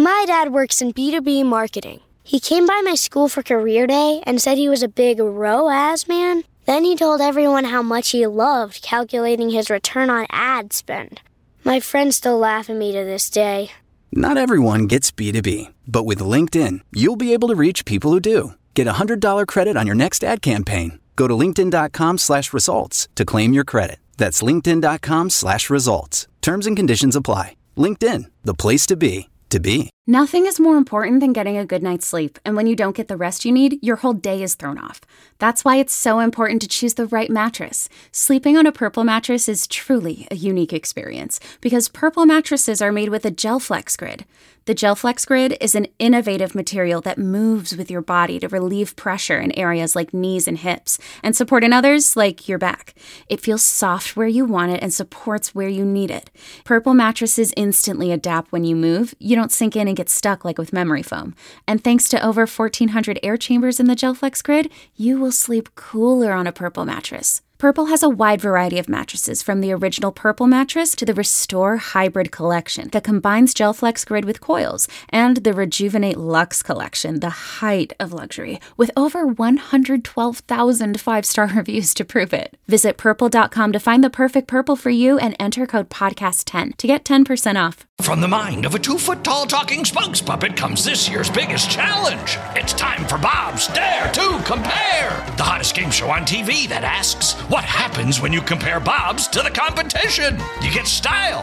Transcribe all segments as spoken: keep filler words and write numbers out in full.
My dad works in B two B marketing. He came by my school for career day and said he was a big R O A S man. Then he told everyone how much he loved calculating his return on ad spend. My friends still laugh at me to this day. Not everyone gets B two B, but with LinkedIn, you'll be able to reach people who do. Get a one hundred dollars credit on your next ad campaign. Go to linkedin.com slash results to claim your credit. That's linkedin.com slash results. Terms and conditions apply. LinkedIn, the place to be, to be. Nothing is more important than getting a good night's sleep, and when you don't get the rest you need, your whole day is thrown off. That's why it's so important to choose the right mattress. Sleeping on a Purple mattress is truly a unique experience, because Purple mattresses are made with a GelFlex Grid. The GelFlex Grid is an innovative material that moves with your body to relieve pressure in areas like knees and hips, and support in others like your back. It feels soft where you want it and supports where you need it. Purple mattresses instantly adapt when you move. You don't sink in and get stuck like with memory foam. And thanks to over fourteen hundred air chambers in the GelFlex Grid, you will sleep cooler on a Purple mattress. Purple has a wide variety of mattresses, from the original Purple mattress to the Restore Hybrid collection that combines GelFlex Grid with coils, and the Rejuvenate Luxe collection, the height of luxury, with over one hundred twelve thousand five-star reviews to prove it. Visit purple dot com to find the perfect Purple for you and enter code podcast ten to get ten percent off. From the mind of a two-foot-tall talking spokes puppet comes this year's biggest challenge. It's time for Bob's Dare to Compare, the hottest game show on T V that asks, what happens when you compare Bob's to the competition? You get style.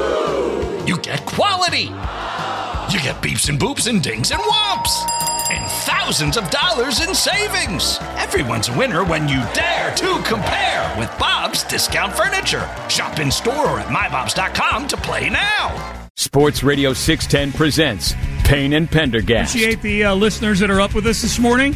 You get quality. You get beeps and boops and dings and whomps. And thousands of dollars in savings. Everyone's a winner when you dare to compare with Bob's Discount Furniture. Shop in store or at my bobs dot com to play now. Sports Radio six ten presents Payne and Pendergast. Appreciate the uh, listeners that are up with us this morning.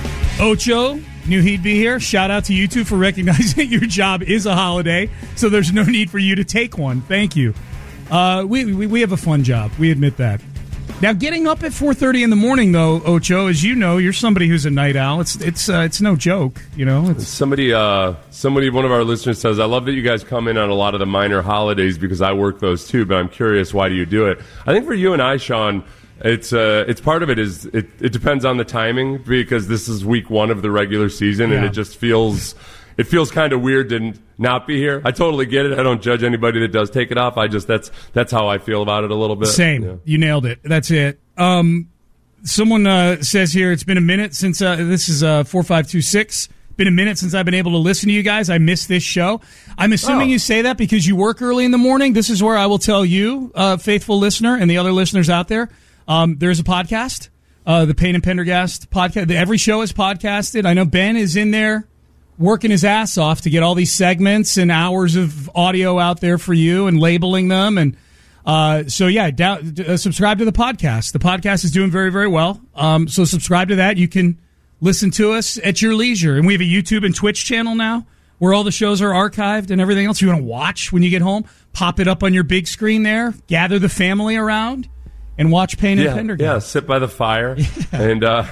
Ocho knew he'd be here. Shout out to you two for recognizing your job is a holiday, so there's no need for you to take one. Thank you. Uh, we, we we have a fun job. We admit that. Now, getting up at four thirty in the morning, though, Ocho, as you know, you're somebody who's a night owl. It's it's uh, it's no joke, you know. It's... Somebody, uh, somebody, one of our listeners says, "I love that you guys come in on a lot of the minor holidays because I work those too." But I'm curious, why do you do it? I think for you and I, Sean, it's uh, it's part of it is it, it depends on the timing, because this is week one of the regular season, yeah. and it just feels. It feels kind of weird to not be here. I totally get it. I don't judge anybody that does take it off. I just that's that's how I feel about it a little bit. Same. Yeah. You nailed it. That's it. Um, someone uh, says here, it's been a minute since uh, this is uh, four five two six. Been a minute since I've been able to listen to you guys. I missed this show. I'm assuming oh. you say that because you work early in the morning. This is where I will tell you, uh, faithful listener, and the other listeners out there, um, there's a podcast, uh, the Payne and Pendergast podcast. Every show is podcasted. I know Ben is in there working his ass off to get all these segments and hours of audio out there for you and labeling them. And uh, so, yeah, down, uh, subscribe to the podcast. The podcast is doing very, very well. Um, so subscribe to that. You can listen to us at your leisure. And we have a YouTube and Twitch channel now where all the shows are archived and everything else. You want to watch when you get home, pop it up on your big screen there, gather the family around, and watch Payne yeah, and Pendergast. Yeah, sit by the fire. Yeah. And uh,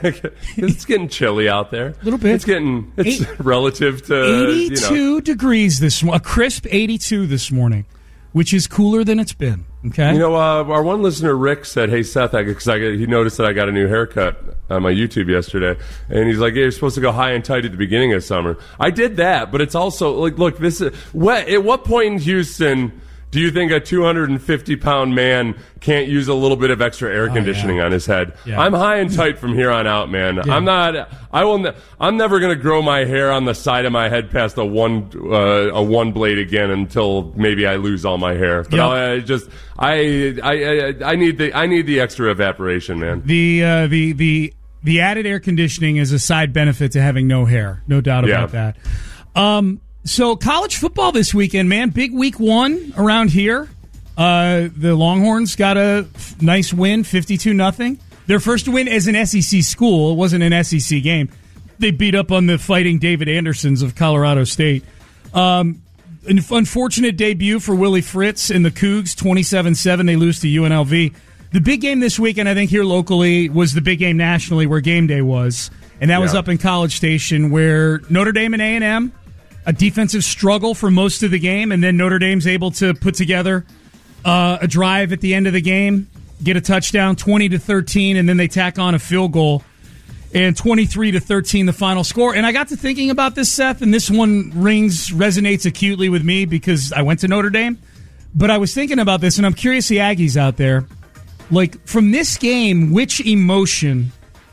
it's getting chilly out there. A little bit. It's getting, it's Eight, relative to, eighty-two you know. degrees this morning. A crisp eighty-two this morning, which is cooler than it's been. Okay. You know, uh, our one listener, Rick, said, hey, Seth, because I, I, he noticed that I got a new haircut on my YouTube yesterday. And he's like, hey, you're supposed to go high and tight at the beginning of summer. I did that, but it's also, like, look, this is, what, at what point in Houston do you think a two hundred fifty pound man can't use a little bit of extra air conditioning oh, yeah. on his head? Yeah. I'm high and tight from here on out, man. Yeah. I'm not. I will. Ne- I'm never going to grow my hair on the side of my head past a one uh, a one blade again until maybe I lose all my hair. But yep. I just I, I I I need the I need the extra evaporation, man. The uh, the the the added air conditioning is a side benefit to having no hair. No doubt about yeah. that. Um. So college football this weekend, man. Big week one around here. Uh, the Longhorns got a f- nice win, fifty-two nothing. Their first win as an S E C school. It wasn't an S E C game. They beat up on the Fighting David Andersons of Colorado State. Um, an unfortunate debut for Willie Fritz and the Cougs, twenty-seven seven. They lose to U N L V. The big game this weekend, I think, here locally was the big game nationally where game day was. And that yeah. was up in College Station where Notre Dame and A and M, a defensive struggle for most of the game, and then Notre Dame's able to put together uh, a drive at the end of the game get a touchdown, twenty to thirteen, and then they tack on a field goal, and twenty-three to thirteen the final score. And I got to thinking about this, Seth, and this one rings, resonates acutely with me because I went to Notre Dame. But I was thinking about this, and I'm curious the Aggies out there, like, from this game, which emotion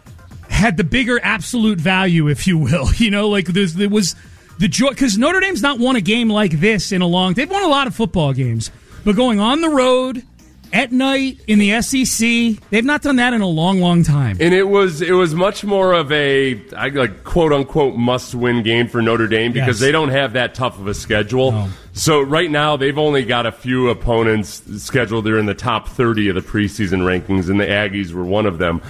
had the bigger absolute value, if you will? You know, like, there was the joy, because Notre Dame's not won a game like this in a long, they've won a lot of football games, but going on the road at night in the S E C, they've not done that in a long, long time. And it was it was much more of a like quote unquote must win game for Notre Dame because yes. they don't have that tough of a schedule. No. So right now they've only got a few opponents scheduled. They're in the top thirty of the preseason rankings, and the Aggies were one of them.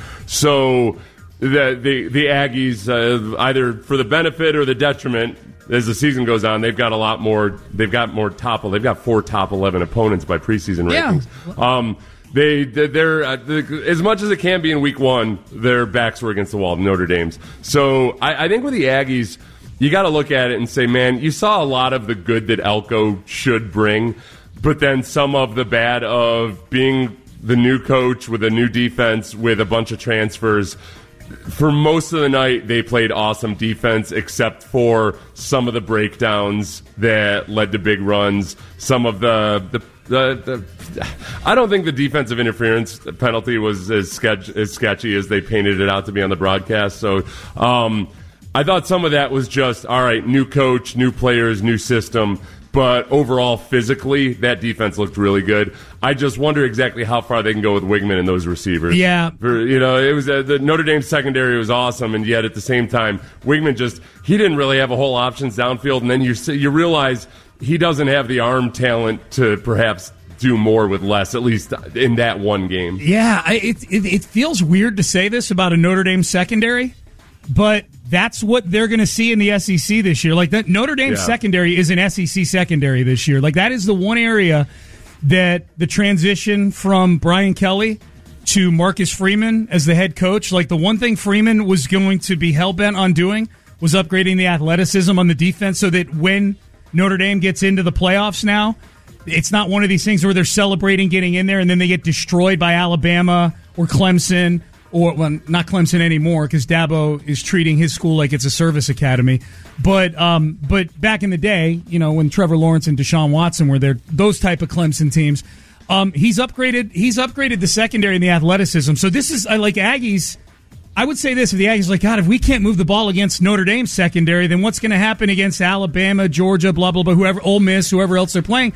So the the, the Aggies, uh, either for the benefit or the detriment, as the season goes on, they've got a lot more. They've got more top. They've got four top eleven opponents by preseason rankings. Yeah. Um, they they're uh, as much as it can be in week one. Their backs were against the wall, Notre Dame's. So I, I think with the Aggies, you got to look at it and say, man, you saw a lot of the good that Elko should bring, but then some of the bad of being the new coach with a new defense with a bunch of transfers. For most of the night, they played awesome defense, except for some of the breakdowns that led to big runs. Some of the, the, the, the I don't think the defensive interference penalty was as, sketch, as sketchy as they painted it out to be on the broadcast. So um, I thought some of that was just, all right, new coach, new players, new system. But overall, physically, that defense looked really good. I just wonder exactly how far they can go with Wigman and those receivers. Yeah. For, you know, it was uh, the Notre Dame secondary was awesome, and yet at the same time, Wigman just, he didn't really have a whole options downfield, and then you you realize he doesn't have the arm talent to perhaps do more with less, at least in that one game. Yeah, it, it, it feels weird to say this about a Notre Dame secondary, but that's what they're going to see in the S E C this year. Like, that Notre Dame yeah. secondary is an S E C secondary this year. Like, that is the one area that the transition from Brian Kelly to Marcus Freeman as the head coach, like, the one thing Freeman was going to be hell-bent on doing was upgrading the athleticism on the defense so that when Notre Dame gets into the playoffs now, it's not one of these things where they're celebrating getting in there and then they get destroyed by Alabama or Clemson. Or, well, not Clemson anymore because Dabo is treating his school like it's a service academy. But um, but back in the day, you know, when Trevor Lawrence and Deshaun Watson were there, those type of Clemson teams, um, he's upgraded. He's upgraded the secondary and the athleticism. So this is I like Aggies. I would say this: if the Aggies are like, God, if we can't move the ball against Notre Dame's secondary, then what's going to happen against Alabama, Georgia, blah blah blah, whoever, Ole Miss, whoever else they're playing?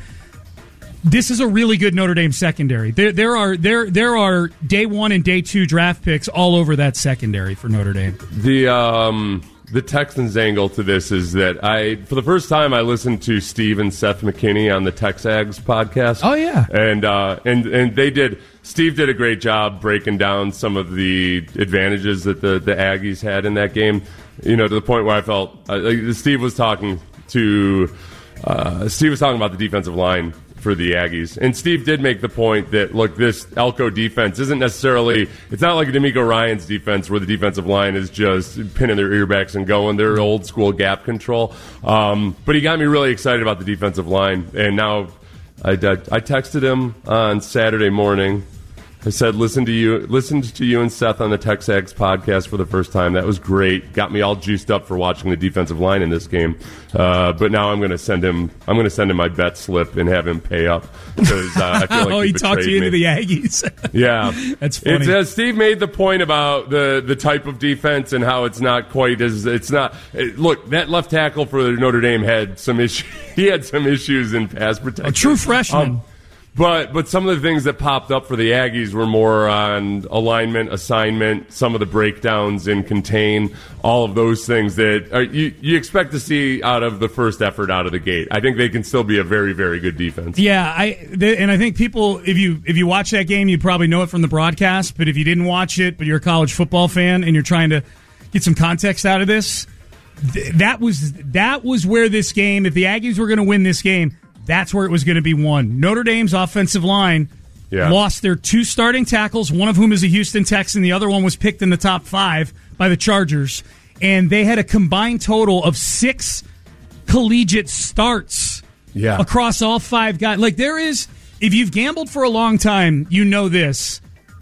This is a really good Notre Dame secondary. There, there are there there are day one and day two draft picks all over that secondary for Notre Dame. The um, the Texans angle to this is that I, for the first time, I listened to Steve and Seth McKinney on the Texags podcast. Oh yeah, and uh, and and they did. Steve did a great job breaking down some of the advantages that the, the Aggies had in that game. You know, to the point where I felt uh, like Steve was talking to uh, Steve was talking about the defensive line for the Aggies. And Steve did make the point that, look, this Elko defense isn't necessarily, it's not like D'Amico Ryan's defense where the defensive line is just pinning their earbacks and going. They're old school gap control. Um, but he got me really excited about the defensive line. And now I, I, I texted him on Saturday morning. I said, listen to you, listened to you and Seth on the Texags podcast for the first time. That was great. Got me all juiced up for watching the defensive line in this game. Uh, but now I'm going to send him. I'm going to send him my bet slip and have him pay up because uh, I feel like oh, he, he talked you me. into the Aggies. Yeah, that's funny. It's, uh, Steve made the point about the the type of defense and how it's not quite as it's not. It, look, that left tackle for Notre Dame had some issues. He had some issues in pass protection. A true freshman. Um, But but some of the things that popped up for the Aggies were more on alignment, assignment, some of the breakdowns in contain, all of those things that are, you, you expect to see out of the first effort out of the gate. I think they can still be a very, very good defense. Yeah, I they, and I think people, if you if you watch that game, you probably know it from the broadcast. But if you didn't watch it, but you're a college football fan and you're trying to get some context out of this, th- that was that was where this game, if the Aggies were going to win this game, that's where it was going to be won. Notre Dame's offensive line yeah. lost their two starting tackles, one of whom is a Houston Texan. The other one was picked in the top five by the Chargers. And they had a combined total of six collegiate starts yeah. across all five guys. Like, there is, if you've gambled for a long time, you know this.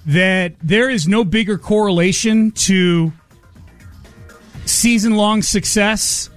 that there is no bigger correlation to season-long success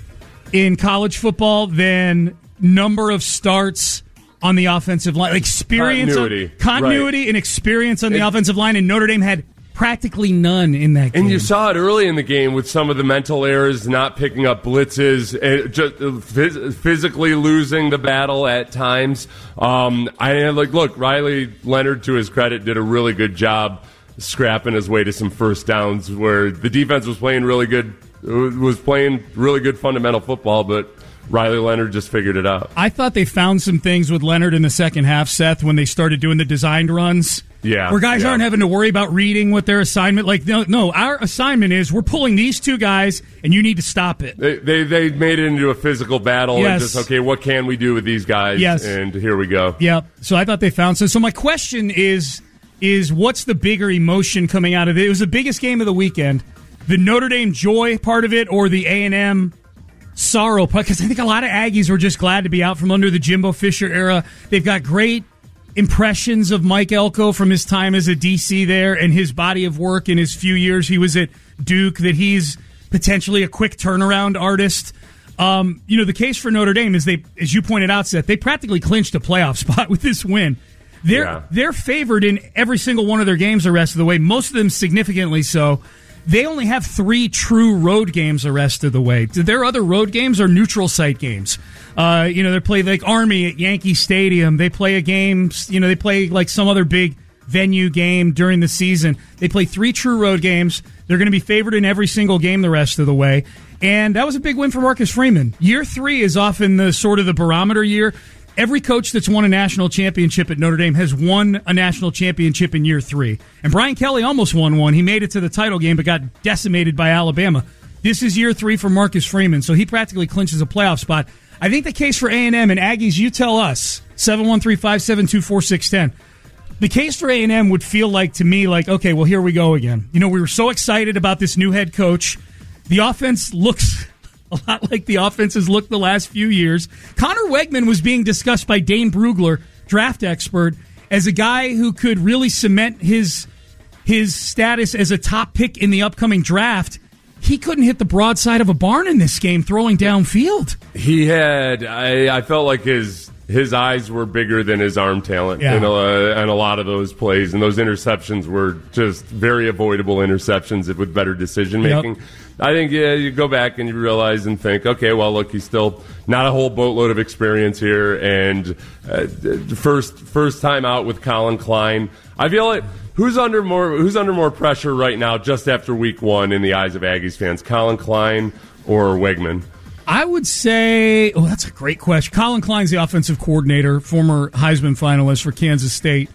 in college football than number of starts on the offensive line. Experience, Continuity. On, continuity right. and experience on the it, offensive line, and Notre Dame had practically none in that game. And you saw it early in the game with some of the mental errors, not picking up blitzes, and just phys- physically losing the battle at times. Um, I like look, Riley Leonard, to his credit, did a really good job scrapping his way to some first downs where the defense was playing really good, was playing really good fundamental football, but Riley Leonard just figured it out. I thought they found some things with Leonard in the second half, Seth, when they started doing the designed runs. Yeah, where guys yeah. aren't having to worry about reading what their assignment. Like, no, no, our assignment is we're pulling these two guys, and you need to stop it. They they, they made it into a physical battle, yes. and just okay, what can we do with these guys? Yes. And here we go. Yep. So I thought they found some. So my question is, is what's the bigger emotion coming out of it? It was the biggest game of the weekend, the Notre Dame joy part of it, or the A and M sorrow part? Because I think a lot of Aggies were just glad to be out from under the Jimbo Fisher era. They've got great impressions of Mike Elko from his time as a D C there and his body of work in his few years he was at Duke, that he's potentially a quick turnaround artist. Um, you know, the case for Notre Dame is they, as you pointed out, Seth, they practically clinched a playoff spot with this win. They're yeah. they're favored in every single one of their games the rest of the way, most of them significantly so. They only have three true road games the rest of the way. Their other road games are neutral site games. Uh, you know, they play like Army at Yankee Stadium. They play a game, you know, they play like some other big venue game during the season. They play three true road games. They're going to be favored in every single game the rest of the way. And that was a big win for Marcus Freeman. Year three is often the sort of the barometer year. Every coach that's won a national championship at Notre Dame has won a national championship in year three. And Brian Kelly almost won one. He made it to the title game but got decimated by Alabama. This is year three for Marcus Freeman, so he practically clinches a playoff spot. I think the case for A and M, and Aggies, you tell us, seven one three, five seven two, four six one zero. The case for A and M would feel like, to me, like, okay, well, here we go again. You know, we were so excited about this new head coach. The offense looks a lot like the offenses looked the last few years. Connor Wegman was being discussed by Dane Brugler, draft expert, as a guy who could really cement his his status as a top pick in the upcoming draft. He couldn't hit the broadside of a barn in this game throwing downfield. He had, I, I felt like his his eyes were bigger than his arm talent yeah. in, a, in a lot of those plays. And those interceptions were just very avoidable interceptions with better decision making. Yep. I think, yeah, you go back and you realize and think, okay, well, look, he's still not a whole boatload of experience here. And uh, first first time out with Colin Klein. I feel like who's under more who's under more pressure right now just after week one in the eyes of Aggies fans, Colin Klein or Wegman? I would say, oh, that's a great question. Colin Klein's the offensive coordinator, former Heisman finalist for Kansas State.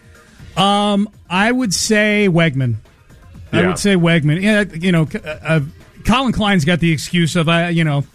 Um, I would say Wegman. I yeah. would say Wegman. Yeah, you know, uh, Colin Klein's got the excuse of, I, you know,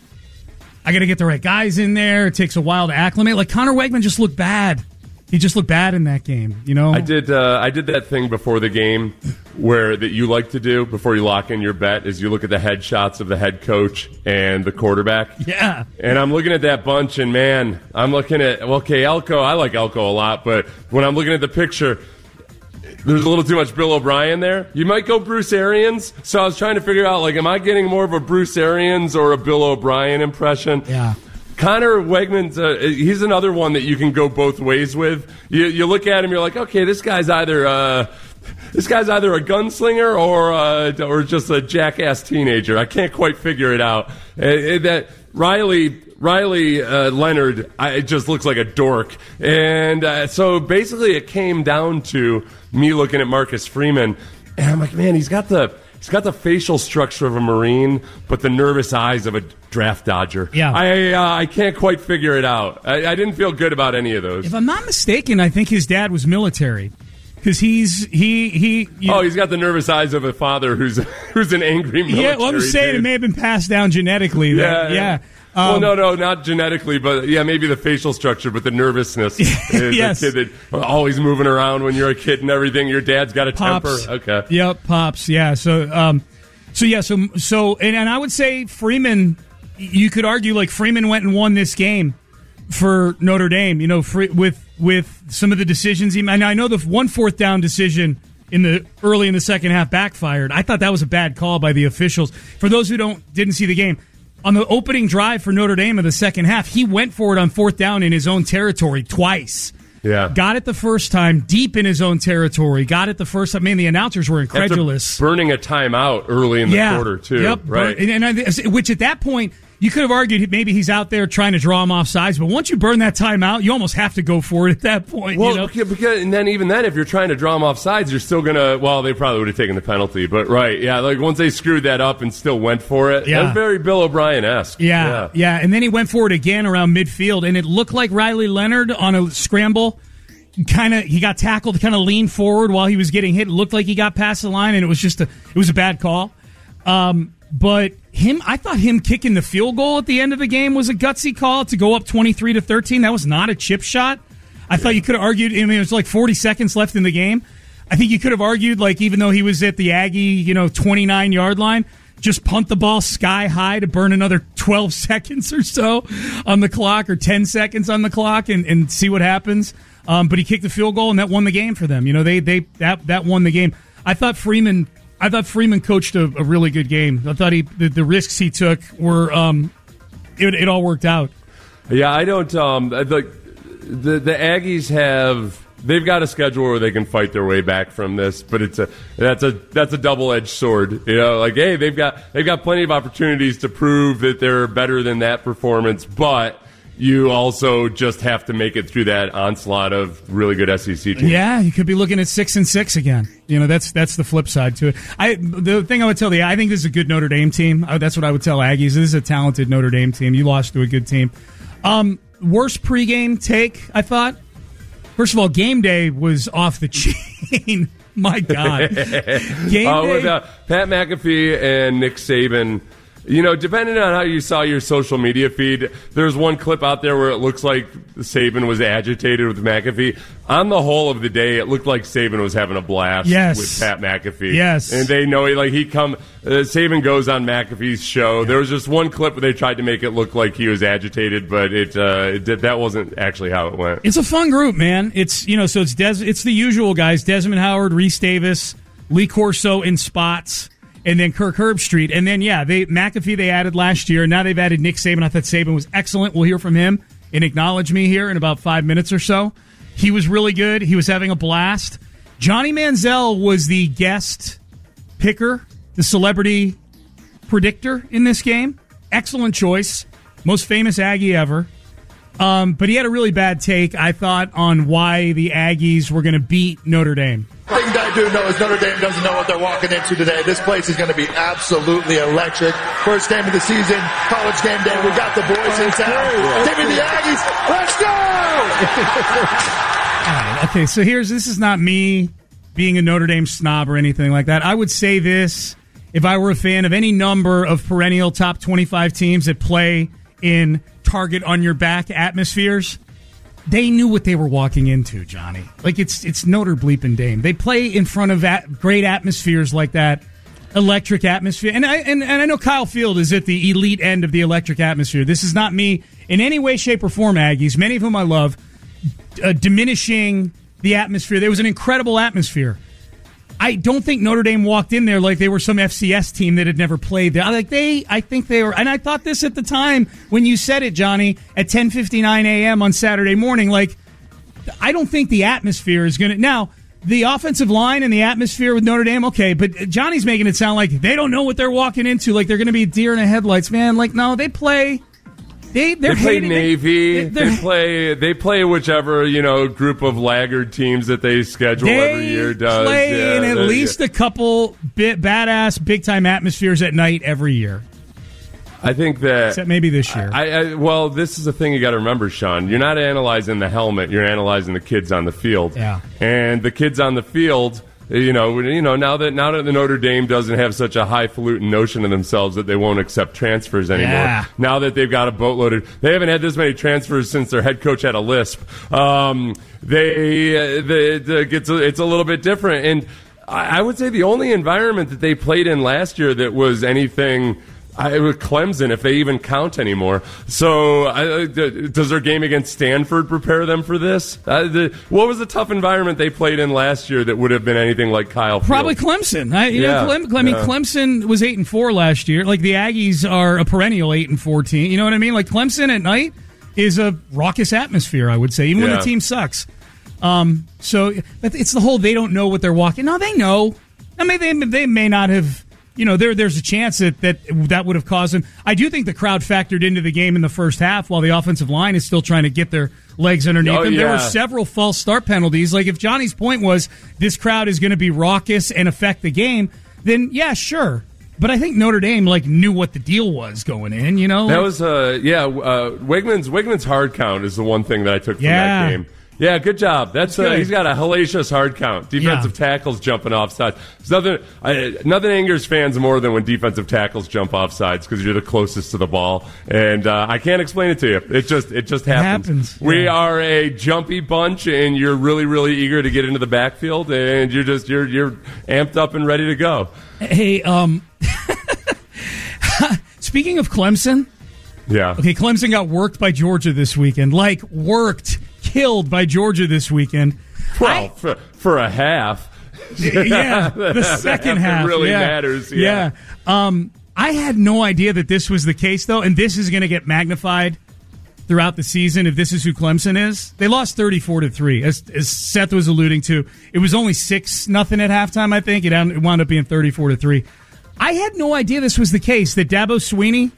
I got to get the right guys in there. It takes a while to acclimate. Like Connor Wegman just looked bad. He just looked bad in that game, you know. I did. Uh, I did that thing before the game, where that you like to do before you lock in your bet is you look at the headshots of the head coach and the quarterback. Yeah. And I'm looking at that bunch, and man, I'm looking at well, okay, Elko. I like Elko a lot, but when I'm looking at the picture, there's a little too much Bill O'Brien there. You might go Bruce Arians. So I was trying to figure out, like, am I getting more of a Bruce Arians or a Bill O'Brien impression? Yeah. Connor Wegman's, uh, he's another one that you can go both ways with. You, you look at him, you're like, okay, this guy's either uh, this guy's either a gunslinger or uh, or just a jackass teenager. I can't quite figure it out. Uh, that Riley Riley uh, Leonard, I, it just looks like a dork. And uh, so basically, it came down to me looking at Marcus Freeman, and I'm like, man, he's got the. He's got the facial structure of a Marine, but the nervous eyes of a draft dodger. Yeah. I uh, I can't quite figure it out. I, I didn't feel good about any of those. If I'm not mistaken, I think his dad was military. Because he's, he, he... You oh, know, he's got the nervous eyes of a father who's who's an angry military Yeah, well, I'm saying dude. It may have been passed down genetically. That, yeah, yeah. Um, well, no, no, Um, not genetically, but yeah, maybe the facial structure, but the nervousness. Is yes. a kid that always moving around when you're a kid and everything. Your dad's got a Pops. temper. Okay. Yep, Pops, yeah. So, um, so yeah, so, so and, and I would say Freeman, you could argue like Freeman went and won this game for Notre Dame, you know, free, with with some of the decisions he made. I know the one fourth down decision in the early in the second half backfired. I thought that was a bad call by the officials. For those who don't didn't see the game, on the opening drive for Notre Dame of the second half, he went for it on fourth down in his own territory twice. Yeah. Got it the first time, deep in his own territory. Got it the first time. I mean, the announcers were incredulous. After burning a timeout early in the yeah. quarter, too. Yep. Right. And, and I, which at that point, you could have argued maybe he's out there trying to draw him off sides, but once you burn that timeout, you almost have to go for it at that point. Well, you know? because, and then even then, if you're trying to draw him off sides, you're still going to, well, they probably would have taken the penalty, but right, yeah, like once they screwed that up and still went for it, yeah. that's very Bill O'Brien-esque. Yeah, yeah, yeah, and then he went for it again around midfield, and it looked like Riley Leonard on a scramble, kind of, he got tackled, kind of leaned forward while he was getting hit. It looked like he got past the line, and it was just a, it was a bad call. Um, but him, I thought him kicking the field goal at the end of the game was a gutsy call to go up twenty-three to thirteen. That was not a chip shot. I thought you could have argued, I mean, it was like forty seconds left in the game. I think you could have argued, like, even though he was at the Aggie, you know, twenty-nine yard line, just punt the ball sky high to burn another twelve seconds or so on the clock, or ten seconds on the clock, and, and see what happens. Um, but he kicked the field goal, and that won the game for them. You know, they they that that won the game. I thought Freeman. I thought Freeman coached a, a really good game. I thought he the, the risks he took were um, it, it all worked out. Yeah, I don't. Um, the, the the Aggies have they've got a schedule where they can fight their way back from this, but it's a that's a that's a double edged sword. You know, like hey, they've got they've got plenty of opportunities to prove that they're better than that performance, but you also just have to make it through that onslaught of really good S E C teams. Yeah, you could be looking at six and six again. You know, that's that's the flip side to it. I the thing I would tell you, I think this is a good Notre Dame team. That's what I would tell Aggies. This is a talented Notre Dame team. You lost to a good team. Um, worst pregame take, I thought. First of all, game day was off the chain. My God, game uh, day. With uh, Pat McAfee and Nick Saban. You know, depending on how you saw your social media feed, there's one clip out there where it looks like Saban was agitated with McAfee. On the whole of the day, it looked like Saban was having a blast yes. with Pat McAfee. Yes. And they know, like, he come, uh, Saban goes on McAfee's show. Yeah. There was just one clip where they tried to make it look like he was agitated, but it, uh, it did, that wasn't actually how it went. It's a fun group, man. It's, you know, so it's Des, it's the usual guys, Desmond Howard, Reese Davis, Lee Corso in spots. And then Kirk Herbstreit. And then, yeah, they McAfee they added last year. Now they've added Nick Saban. I thought Saban was excellent. We'll hear from him and acknowledge me here in about five minutes or so. He was really good. He was having a blast. Johnny Manziel was the guest picker, the celebrity predictor in this game. Excellent choice. Most famous Aggie ever. Um, but he had a really bad take, I thought, on why the Aggies were going to beat Notre Dame. The thing that I do know is Notre Dame doesn't know what they're walking into today. This place is going to be absolutely electric. First game of the season, college game day. We got the boys in town. Give me the Aggies. Let's go! All right, okay, so here's this is not me being a Notre Dame snob or anything like that. I would say this if I were a fan of any number of perennial top twenty-five teams that play in target on your back atmospheres. They knew what they were walking into, Johnny. Like, it's it's Notre bleeping Dame. They play in front of at, great atmospheres like that, electric atmosphere. And I and, and I know Kyle Field is at the elite end of the electric atmosphere. This is not me in any way, shape, or form, Aggies, many of whom I love, uh, diminishing the atmosphere. There was an incredible atmosphere. I don't think Notre Dame walked in there like they were some F C S team that had never played there. Like they, I think they were, and I thought this at the time when you said it, Johnny, at ten fifty-nine a.m. on Saturday morning. Like, I don't think the atmosphere is going to. Now, the offensive line and the atmosphere with Notre Dame, okay, but Johnny's making it sound like they don't know what they're walking into. Like they're going to be deer in the headlights, man. Like, no, they play. They they play hated, Navy. They, they play they play whichever you know group of laggard teams that they schedule they every year. Does play yeah, in at least yeah. a couple bit badass big time atmospheres at night every year. I think that except maybe this year. I, I, well, this is the thing you got to remember, Sean. You're not analyzing the helmet. You're analyzing the kids on the field. Yeah, and the kids on the field. You know, you know. Now that now that the Notre Dame doesn't have such a highfalutin notion of themselves that they won't accept transfers anymore. Yeah. Now that they've got a boatload of, they haven't had this many transfers since their head coach had a lisp. Um, they, uh, they, they it's, a, it's a little bit different, and I, I would say the only environment that they played in last year that was anything I, with Clemson, if they even count anymore. So, I, does their game against Stanford prepare them for this? Uh, the, what was the tough environment they played in last year that would have been anything like Kyle Field? Probably Clemson. I, you yeah, know, Clem, I mean, yeah. Clemson was eight and four last year. Like the Aggies are a perennial eight and fourteen. You know what I mean? Like Clemson at night is a raucous atmosphere, I would say, even yeah. when the team sucks. Um, so, but it's the whole they don't know what they're walking. No, they know. I mean, they they may not have. You know, there there's a chance that, that that would have caused them. I do think the crowd factored into the game in the first half while the offensive line is still trying to get their legs underneath oh, them. Yeah. There were several false start penalties. Like, if Johnny's point was this crowd is going to be raucous and affect the game, then, yeah, sure. But I think Notre Dame, like, knew what the deal was going in, you know? That was, uh, yeah, uh, Wigman's, Wigman's hard count is the one thing that I took from yeah. that game. Yeah, good job. That's, That's uh, he's got a hellacious hard count. Defensive yeah. tackles jumping off sides. There's nothing, I, nothing angers fans more than when defensive tackles jump off sides because you're the closest to the ball, and uh, I can't explain it to you. It just it just happens. It happens. We yeah. are a jumpy bunch, and you're really really eager to get into the backfield, and you're just you're you're amped up and ready to go. Hey, um, speaking of Clemson, yeah. Okay, Clemson got worked by Georgia this weekend. Like worked. Killed by Georgia this weekend. Well, I, for, for a half. Yeah, the second half. It really yeah. matters. Yeah. yeah. Um, I had no idea that this was the case, though, and this is going to get magnified throughout the season if this is who Clemson is. They lost thirty-four to three, as, as Seth was alluding to. It was only six nothing at halftime, I think. It wound up being thirty-four to three. I had no idea this was the case, that Dabo Swinney,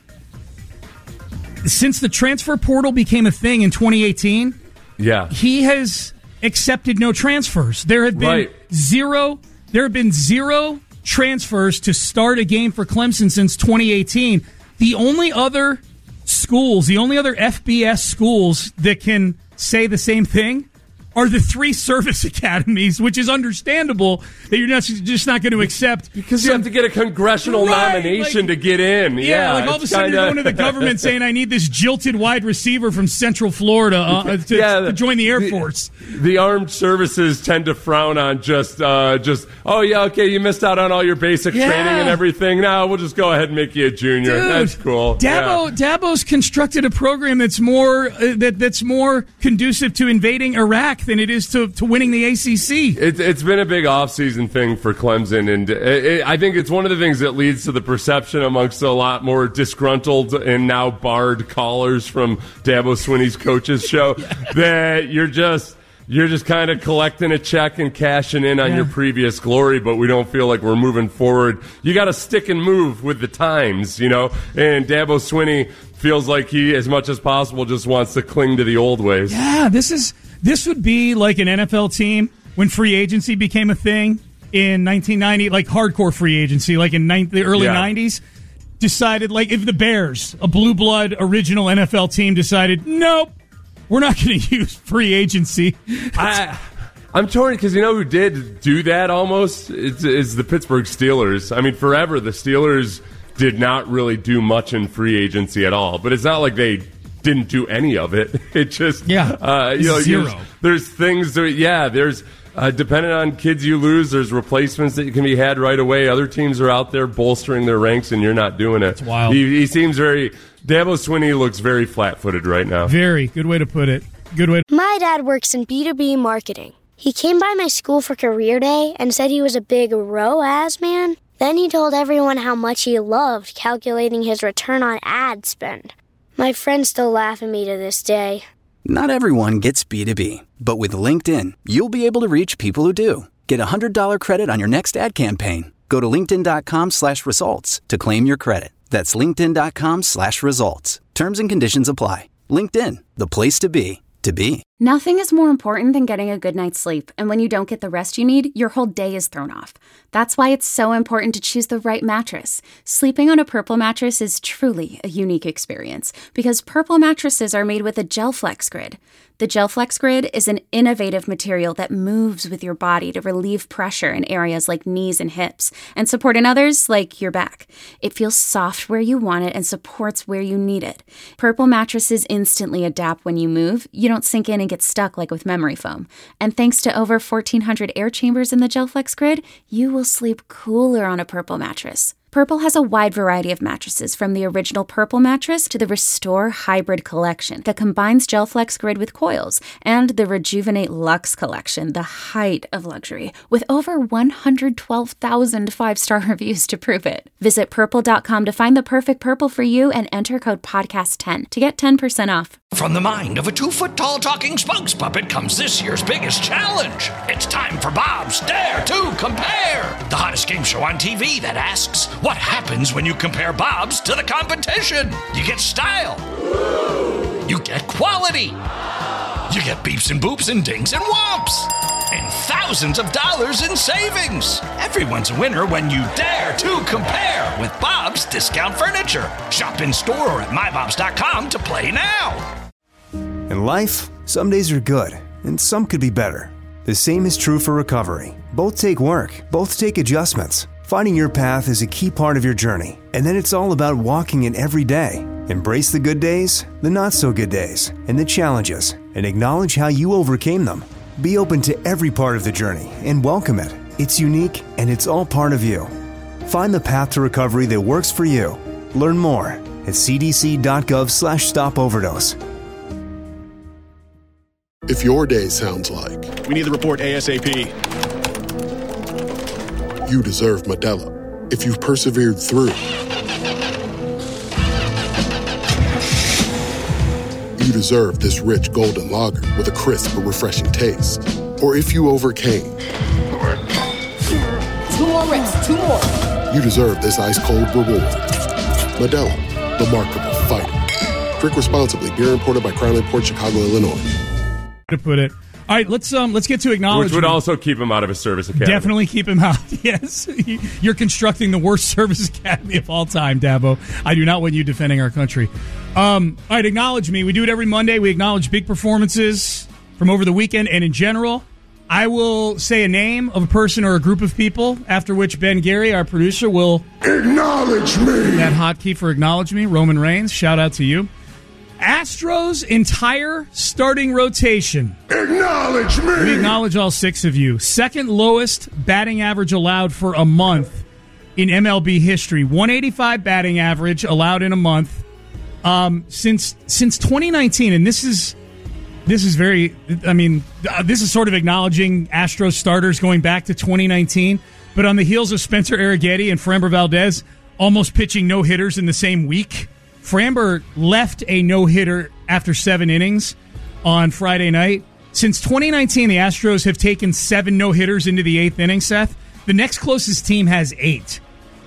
since the transfer portal became a thing in twenty eighteen... Yeah, he has accepted no transfers. There have been right. zero. There have been zero transfers to start a game for Clemson since twenty eighteen. The only other schools, the only other F B S schools that can say the same thing are the three service academies, which is understandable that you're not, just not going to accept. Because some, you have to get a congressional right, like, nomination to get in. Yeah, yeah like all of a sudden kinda... you're going to the government saying, I need this jilted wide receiver from Central Florida uh, to, yeah, to join the Air the, Force. The armed services tend to frown on just, uh, just oh, yeah, okay, you missed out on all your basic yeah. training and everything. Now we'll just go ahead and make you a junior. Dude, that's cool. Dabo, yeah. Dabo's constructed a program that's more uh, that that's more conducive to invading Iraq than it is to, to winning the A C C. It, it's been a big offseason thing for Clemson, and it, it, I think it's one of the things that leads to the perception amongst a lot more disgruntled and now barred callers from Dabo Swinney's coaches show yeah. that you're just you're just kind of collecting a check and cashing in on yeah. your previous glory, but we don't feel like we're moving forward. You got to stick and move with the times, you know, and Dabo Swinney feels like he, as much as possible, just wants to cling to the old ways. Yeah, this is this would be like an N F L team when free agency became a thing in nineteen ninety, like hardcore free agency, like in the early yeah. nineties, decided, like if the Bears, a blue blood original N F L team, decided, nope, we're not going to use free agency. I, I'm torn because you know who did do that almost? It's, it's the Pittsburgh Steelers. I mean, forever the Steelers did not really do much in free agency at all, but it's not like they didn't do any of it. It just, yeah, uh, you know, zero. There's, there's things that, yeah, there's, uh, depending on kids you lose, there's replacements that can be had right away. Other teams are out there bolstering their ranks, and you're not doing it. That's wild. He, he seems very, Dabo Swinney looks very flat-footed right now. Very good way to put it. Good way. To- My dad works in B two B marketing. He came by my school for career day and said he was a big R O A S man. Then he told everyone how much he loved calculating his return on ad spend. My friends still laugh at me to this day. Not everyone gets B two B, but with LinkedIn, you'll be able to reach people who do. Get a one hundred dollars credit on your next ad campaign. Go to linkedin.com slash results to claim your credit. That's linkedin.com slash results. Terms and conditions apply. LinkedIn, the place to be, to be. Nothing is more important than getting a good night's sleep. And when you don't get the rest you need, your whole day is thrown off. That's why it's so important to choose the right mattress. Sleeping on a Purple mattress is truly a unique experience because Purple mattresses are made with a GelFlex Grid. The GelFlex Grid is an innovative material that moves with your body to relieve pressure in areas like knees and hips and support in others like your back. It feels soft where you want it and supports where you need it. Purple mattresses instantly adapt when you move. You don't sink in and get stuck like with memory foam. And thanks to over fourteen hundred air chambers in the GelFlex Grid, you will sleep cooler on a Purple mattress. Purple has a wide variety of mattresses, from the original Purple mattress to the Restore Hybrid collection that combines GelFlex Grid with coils, and the Rejuvenate Luxe collection, the height of luxury, with over one hundred twelve thousand five-star reviews to prove it. Visit purple dot com to find the perfect Purple for you and enter code podcast ten to get ten percent off. From the mind of a two-foot-tall talking spokes puppet comes this year's biggest challenge. It's time for Bob's Dare to Compare, the hottest game show on T V that asks, what happens when you compare Bob's to the competition? You get style. You get quality. You get beeps and boops and dings and whomps. And thousands of dollars in savings. Everyone's a winner when you dare to compare with Bob's Discount Furniture. Shop in store or at my bobs dot com to play now. In life, some days are good, and some could be better. The same is true for recovery. Both take work, both take adjustments. Finding your path is a key part of your journey, and then it's all about walking it every day. Embrace the good days, the not-so-good days, and the challenges, and acknowledge how you overcame them. Be open to every part of the journey and welcome it. It's unique, and it's all part of you. Find the path to recovery that works for you. Learn more at c d c dot gov slash stop overdose. If your day sounds like, we need the report ASAP, you deserve Modelo. If you've persevered through, you deserve this rich golden lager with a crisp but refreshing taste. Or if you overcame, two more reps, two more. You deserve this ice cold reward. Modelo, the mark of a fighter. Drink responsibly. Beer imported by Crown Imports, Chicago, Illinois. To put it. All right, let's um let's get to acknowledgement. Which would also keep him out of a service academy. Definitely keep him out. Yes, you're constructing the worst service academy of all time, Dabo. I do not want you defending our country. Um, all right, acknowledge me. We do it every Monday. We acknowledge big performances from over the weekend and in general. I will say a name of a person or a group of people, after which Ben Gary, our producer, will acknowledge me. That hotkey for acknowledge me. Roman Reigns, shout out to you. Astros' entire starting rotation. Acknowledge me. We acknowledge all six of you. Second lowest batting average allowed for a month in M L B history. one eighty-five batting average allowed in a month um, since since twenty nineteen. And this is this is very. I mean, uh, this is sort of acknowledging Astros starters going back to twenty nineteen. But on the heels of Spencer Arrighetti and Framber Valdez almost pitching no hitters in the same week. Framber left a no-hitter after seven innings on Friday night. Since twenty nineteen, the Astros have taken seven no-hitters into the eighth inning, Seth. The next closest team has eight.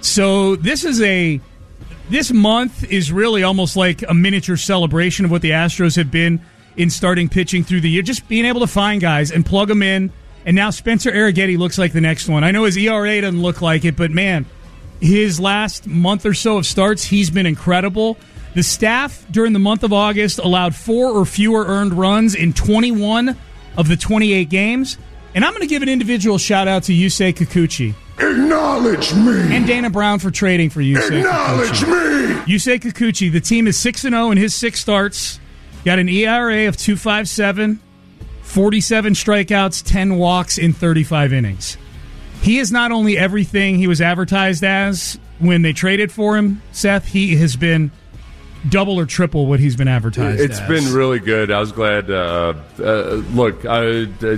So this is a this month is really almost like a miniature celebration of what the Astros have been in starting pitching through the year. Just being able to find guys and plug them in. And now Spencer Arrighetti looks like the next one. I know his E R A doesn't look like it, but man, his last month or so of starts, he's been incredible. The staff during the month of August allowed four or fewer earned runs in twenty-one of the twenty-eight games. And I'm going to give an individual shout-out to Yusei Kikuchi. Acknowledge me. And Dana Brown for trading for Yusei Acknowledge Kikuchi. me. Yusei Kikuchi, the team is six and oh in his six starts. Got an E R A of two point five seven, forty-seven strikeouts, ten walks in thirty-five innings. He is not only everything he was advertised as when they traded for him, Seth, he has been double or triple what he's been advertised It's as. been really good. I was glad. Uh, uh, look, I, uh,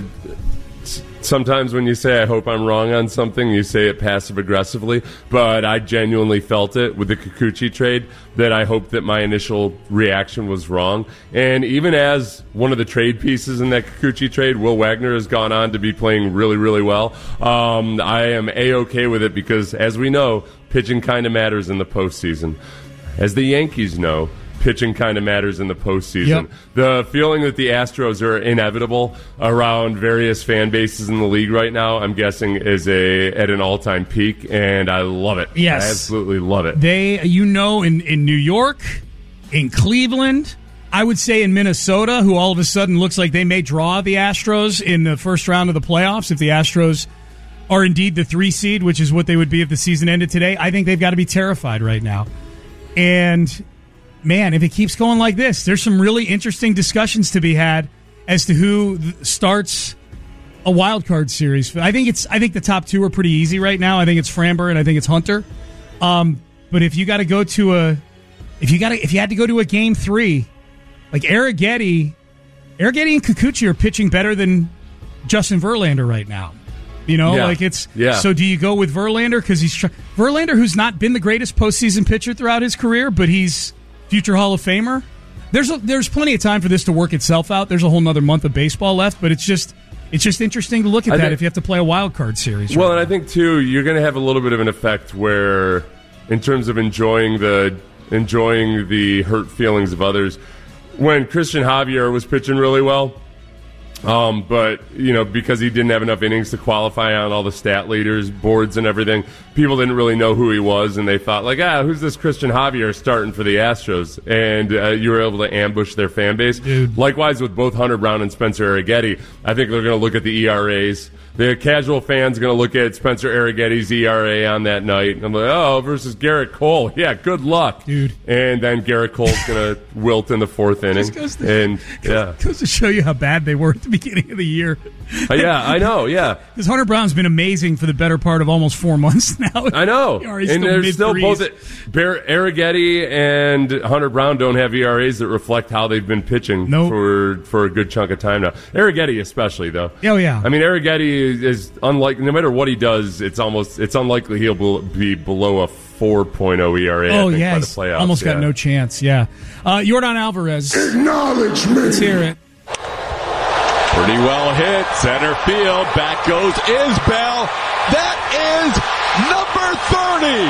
sometimes when you say I hope I'm wrong on something, you say it passive-aggressively, but I genuinely felt it with the Kikuchi trade that I hope that my initial reaction was wrong. And even as one of the trade pieces in that Kikuchi trade, Will Wagner has gone on to be playing really, really well. Um, I am A-okay with it because, as we know, pitching kind of matters in the postseason. As the Yankees know, pitching kind of matters in the postseason. Yep. The feeling that the Astros are inevitable around various fan bases in the league right now, I'm guessing, is a at an all-time peak, and I love it. Yes. I absolutely love it. They, you know, in, in New York, in Cleveland, I would say in Minnesota, who all of a sudden looks like they may draw the Astros in the first round of the playoffs if the Astros are indeed the three seed, which is what they would be if the season ended today. I think they've got to be terrified right now. And, man, if it keeps going like this, there's some really interesting discussions to be had as to who starts a wild card series. I think it's. I think the top two are pretty easy right now. I think it's Framber and I think it's Hunter. Um, but if you got to go to a, if you got to, if you had to go to a game three, like Arrighetti, Arrighetti and Kikuchi are pitching better than Justin Verlander right now. You know, yeah. like it's. Yeah. So do you go with Verlander because he's tr- Verlander, who's not been the greatest postseason pitcher throughout his career, but he's future Hall of Famer. There's a, there's plenty of time for this to work itself out. There's a whole nother month of baseball left, but it's just it's just interesting to look at I that think, if you have to play a wild card series. Well, right and now. I think too, you're going to have a little bit of an effect where, in terms of enjoying the enjoying the hurt feelings of others, when Christian Javier was pitching really well. Um, but, you know, because he didn't have enough innings to qualify on all the stat leaders, boards, and everything, people didn't really know who he was, and they thought, like, ah, who's this Christian Javier starting for the Astros? And uh, you were able to ambush their fan base. Dude. Likewise with both Hunter Brown and Spencer Arrighetti, I think they're going to look at the E R As. The casual fan's going to look at Spencer Arrighetti's E R A on that night. And I'm like, oh, versus Garrett Cole. Yeah, good luck. Dude. And then Garrett Cole's going to wilt in the fourth inning. Goes to, and, yeah. goes to show you how bad they were at the beginning of the year. uh, yeah, I know, yeah. Because Hunter Brown's been amazing for the better part of almost four months now. I know. And still there's still both. Bear, Arrighetti and Hunter Brown don't have E R As that reflect how they've been pitching nope. for for a good chunk of time now. Arrighetti especially, though. Oh, yeah. I mean, Arrighetti is, is unlike, no matter what he does, it's almost it's unlikely he'll be below a four point oh E R A. Oh, I think, yeah. by the playoffs. Almost yeah. got no chance, yeah. Uh, Yordan Alvarez. Acknowledge me. Let's hear it. Pretty well hit. Center field. Back goes Isbell. That is number thirty.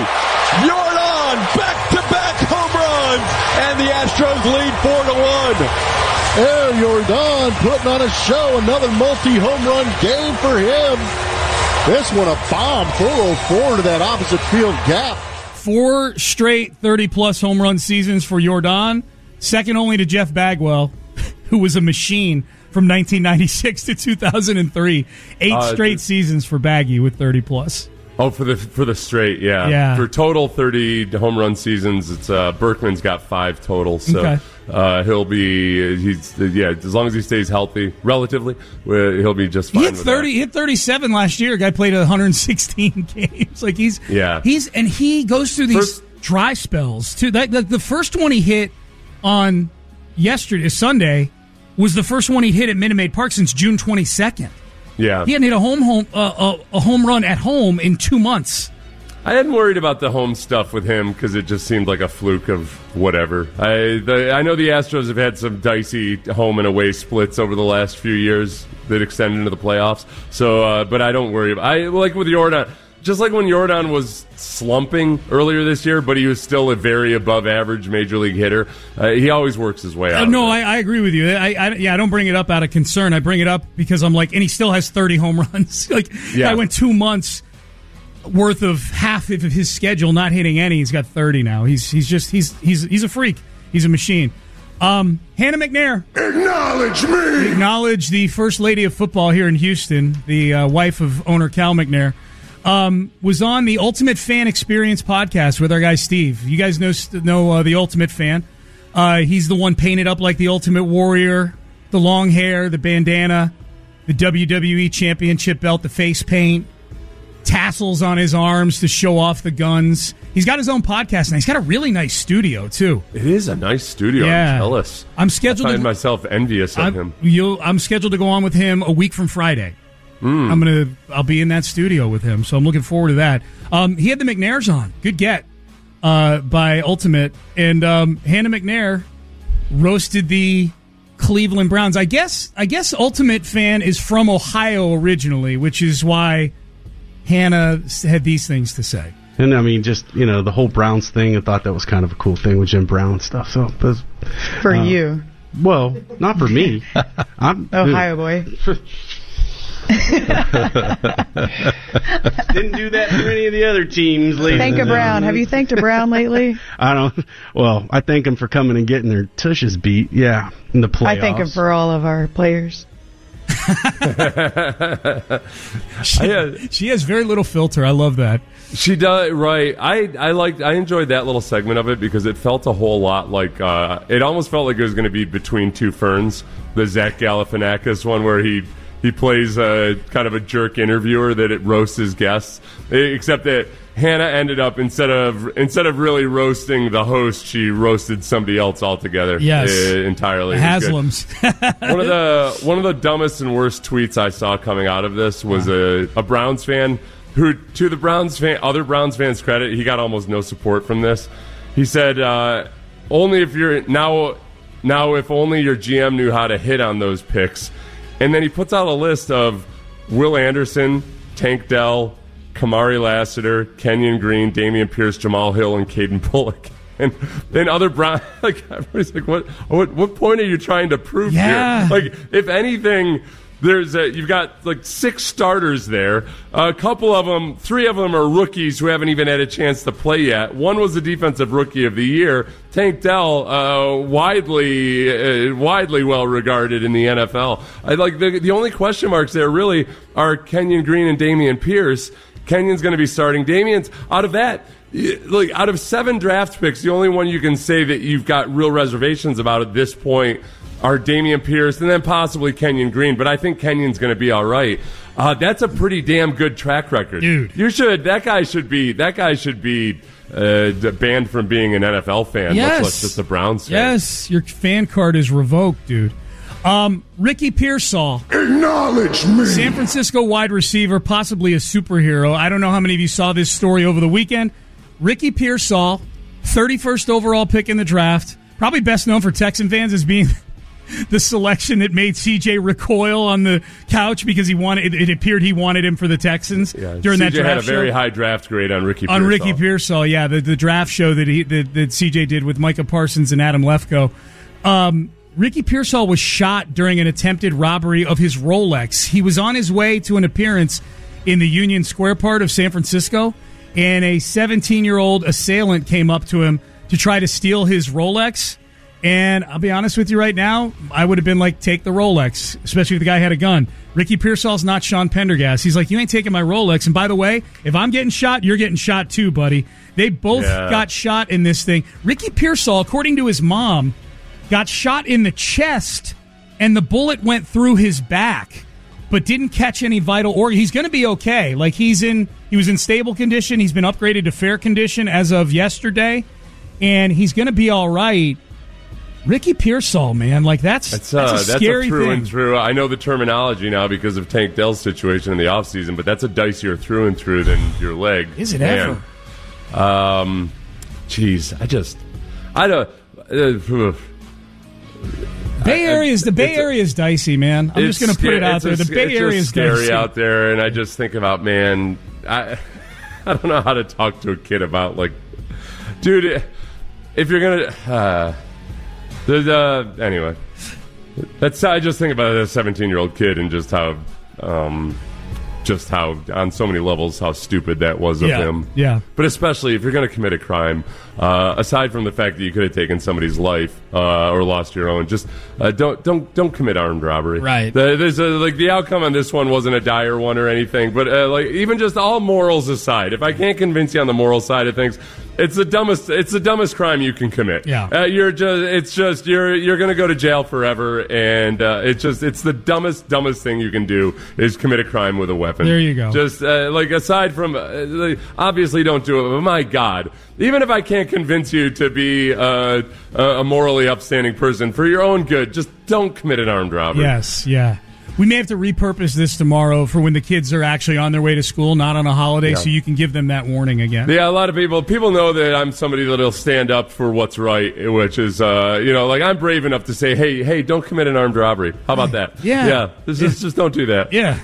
Yordan back-to-back home runs. And the Astros lead four to one. There, Yordan putting on a show. Another multi-home run game for him. This one a bomb. four oh four to that opposite field gap. Four straight thirty-plus home run seasons for Yordan. Second only to Jeff Bagwell, who was a machine from nineteen ninety-six to two thousand three. Eight uh, straight seasons for Baggy with thirty-plus. Oh, for the for the straight, yeah. Yeah. For total thirty home run seasons, it's uh, Berkman's got five total, so Okay. uh, he'll be he's yeah. As long as he stays healthy, relatively, he'll be just fine. He hit with thirty. that. He hit thirty-seven last year. Guy played one hundred sixteen games. Like he's Yeah. He's and he goes through these First- dry spells too. That, that the first one he hit on yesterday, Sunday, was the first one he hit at Minute Maid Park since June twenty-second. Yeah, He hadn't hit a home home uh, a, a home run at home in two months. I hadn't worried about the home stuff with him because it just seemed like a fluke of whatever. I the, I know the Astros have had some dicey home and away splits over the last few years that extended into the playoffs. So, uh, but I don't worry about. I like with Yordan. Just like when Yordan was slumping earlier this year, but he was still a very above average major league hitter. Uh, he always works his way out. Uh, no, of I, I agree with you. I, I yeah, I don't bring it up out of concern. I bring it up because I'm like, and he still has thirty home runs. like Yeah. I went two months worth of half of his schedule not hitting any. He's got thirty now. He's he's just he's he's he's a freak. He's a machine. Um, Hannah McNair. Acknowledge me. Acknowledge the first lady of football here in Houston, the uh, wife of owner Cal McNair. Um, was on the Ultimate Fan Experience podcast with our guy Steve. You guys know know uh, the Ultimate Fan. Uh, he's the one painted up like the Ultimate Warrior, the long hair, the bandana, the W W E Championship belt, the face paint, tassels on his arms to show off the guns. He's got his own podcast now. He's got a really nice studio too. It is a nice studio. Yeah. I'm jealous. I'm scheduled I find to, myself envious of I'm, him. You'll, I'm scheduled to go on with him a week from Friday. Mm. I'm gonna. I'll be in that studio with him, so I'm looking forward to that. Um, he had the McNairs on. Good get uh, by Ultimate, and um, Hannah McNair roasted the Cleveland Browns. I guess. I guess Ultimate Fan is from Ohio originally, which is why Hannah had these things to say. And I mean, just you know, the whole Browns thing. I thought that was kind of a cool thing with Jim Brown and stuff. So was, for uh, you, well, not for me. I'm Ohio boy. Didn't do that for any of the other teams lately. Thank a Brown. Have you thanked a Brown lately? I don't. Well, I thank him for coming and getting their tushes beat. Yeah, in the playoffs. I thank him for all of our players. she, she has very little filter. I love that. She does, right. I I liked I enjoyed that little segment of it because it felt a whole lot like uh, it almost felt like it was going to be Between Two Ferns, the Zach Galifianakis one where he. he plays a kind of a jerk interviewer that it roasts his guests, except that Hannah ended up instead of instead of really roasting the host, she roasted somebody else altogether. Yes, uh, entirely. Haslam's. one of the one of the dumbest and worst tweets I saw coming out of this was a, a Browns fan who, to the Browns fan, other Browns fans' credit, he got almost no support from this. He said, uh, "Only if you're now now if only your G M knew how to hit on those picks," and then he puts out a list of Will Anderson, Tank Dell, Kamari Lassiter, Kenyon Green, Dameon Pierce, Jamal Hill, and Caden Bullock. And then other Brown, like everybody's like, what, what, what point are you trying to prove yeah. here? Like, if anything, there's a, you've got like six starters there. A couple of them, three of them are rookies who haven't even had a chance to play yet. One was the defensive rookie of the year. Tank Dell, uh, widely, uh, widely well regarded in the N F L. I like the the only question marks there really are Kenyon Green and Dameon Pierce. Kenyon's going to be starting. Damien's out of that, like out of seven draft picks, the only one you can say that you've got real reservations about at this point are Dameon Pierce and then possibly Kenyon Green. But I think Kenyon's going to be all right. Uh, that's a pretty damn good track record, dude. You should. That guy should be. That guy should be uh, banned from being an N F L fan. Yes. Much less just a Browns fan. Yes, your fan card is revoked, dude. Um, Ricky Pearsall. Acknowledge me. San Francisco wide receiver, possibly a superhero. I don't know how many of you saw this story over the weekend. Ricky Pearsall, thirty-first overall pick in the draft. Probably best known for Texan fans as being the selection that made C J recoil on the couch because he wanted. It, it appeared he wanted him for the Texans yeah, during C J that draft had a very show. high draft grade on Ricky on Pearsall. Ricky Pearsall, yeah, the, the draft show that he that, that C J did with Micah Parsons and Adam Lefkoe. Um, Ricky Pearsall was shot during an attempted robbery of his Rolex. He was on his way to an appearance in the Union Square part of San Francisco, and a seventeen-year-old assailant came up to him to try to steal his Rolex. And I'll be honest with you right now, I would have been like, take the Rolex, especially if the guy had a gun. Ricky Pearsall's not Sean Pendergast. He's like, you ain't taking my Rolex. And by the way, if I'm getting shot, you're getting shot too, buddy. They both yeah. got shot in this thing. Ricky Pearsall, according to his mom, got shot in the chest, and the bullet went through his back, but didn't catch any vital organ. He's going to be okay. Like, he's in, he was in stable condition. He's been upgraded to fair condition as of yesterday, and he's going to be all right. Ricky Pearsall, man, like that's that's, that's uh, a scary that's a through thing. and through. I know the terminology now because of Tank Dell's situation in the offseason, but that's a dicier through and through than your leg. Is it man. ever? Um, jeez, I just, I don't. Uh, Bay Area is the Bay Area is dicey, man. I'm just going to put it out there. The Bay Area is scary dicey out there, and I just think about man. I I don't know how to talk to a kid about like, dude, if you're gonna. Uh, the, the, anyway, that's I just think about a seventeen-year-old kid and just how, um, just how on so many levels how stupid that was of yeah, him. Yeah. But especially if you're going to commit a crime, uh, aside from the fact that you could have taken somebody's life uh, or lost your own, just uh, don't don't don't commit armed robbery. Right. The, there's a, like the outcome on this one wasn't a dire one or anything, but uh, like even just all morals aside, if I can't convince you on the moral side of things. It's the dumbest. It's the dumbest crime you can commit. Yeah, uh, you're just. It's just you're you're going to go to jail forever, and uh, it's just it's the dumbest dumbest thing you can do is commit a crime with a weapon. There you go. Just uh, like aside from uh, like, obviously don't do it. But my God, even if I can't convince you to be uh, a morally upstanding person for your own good, just don't commit an armed robbery. Yes. Yeah. We may have to repurpose this tomorrow for when the kids are actually on their way to school, not on a holiday, yeah. so you can give them that warning again. Yeah, a lot of people people know that I'm somebody that'll stand up for what's right, which is, uh, you know, like I'm brave enough to say, hey, hey, don't commit an armed robbery. How about that? Yeah. Yeah, just, yeah. just, just don't do that. Yeah.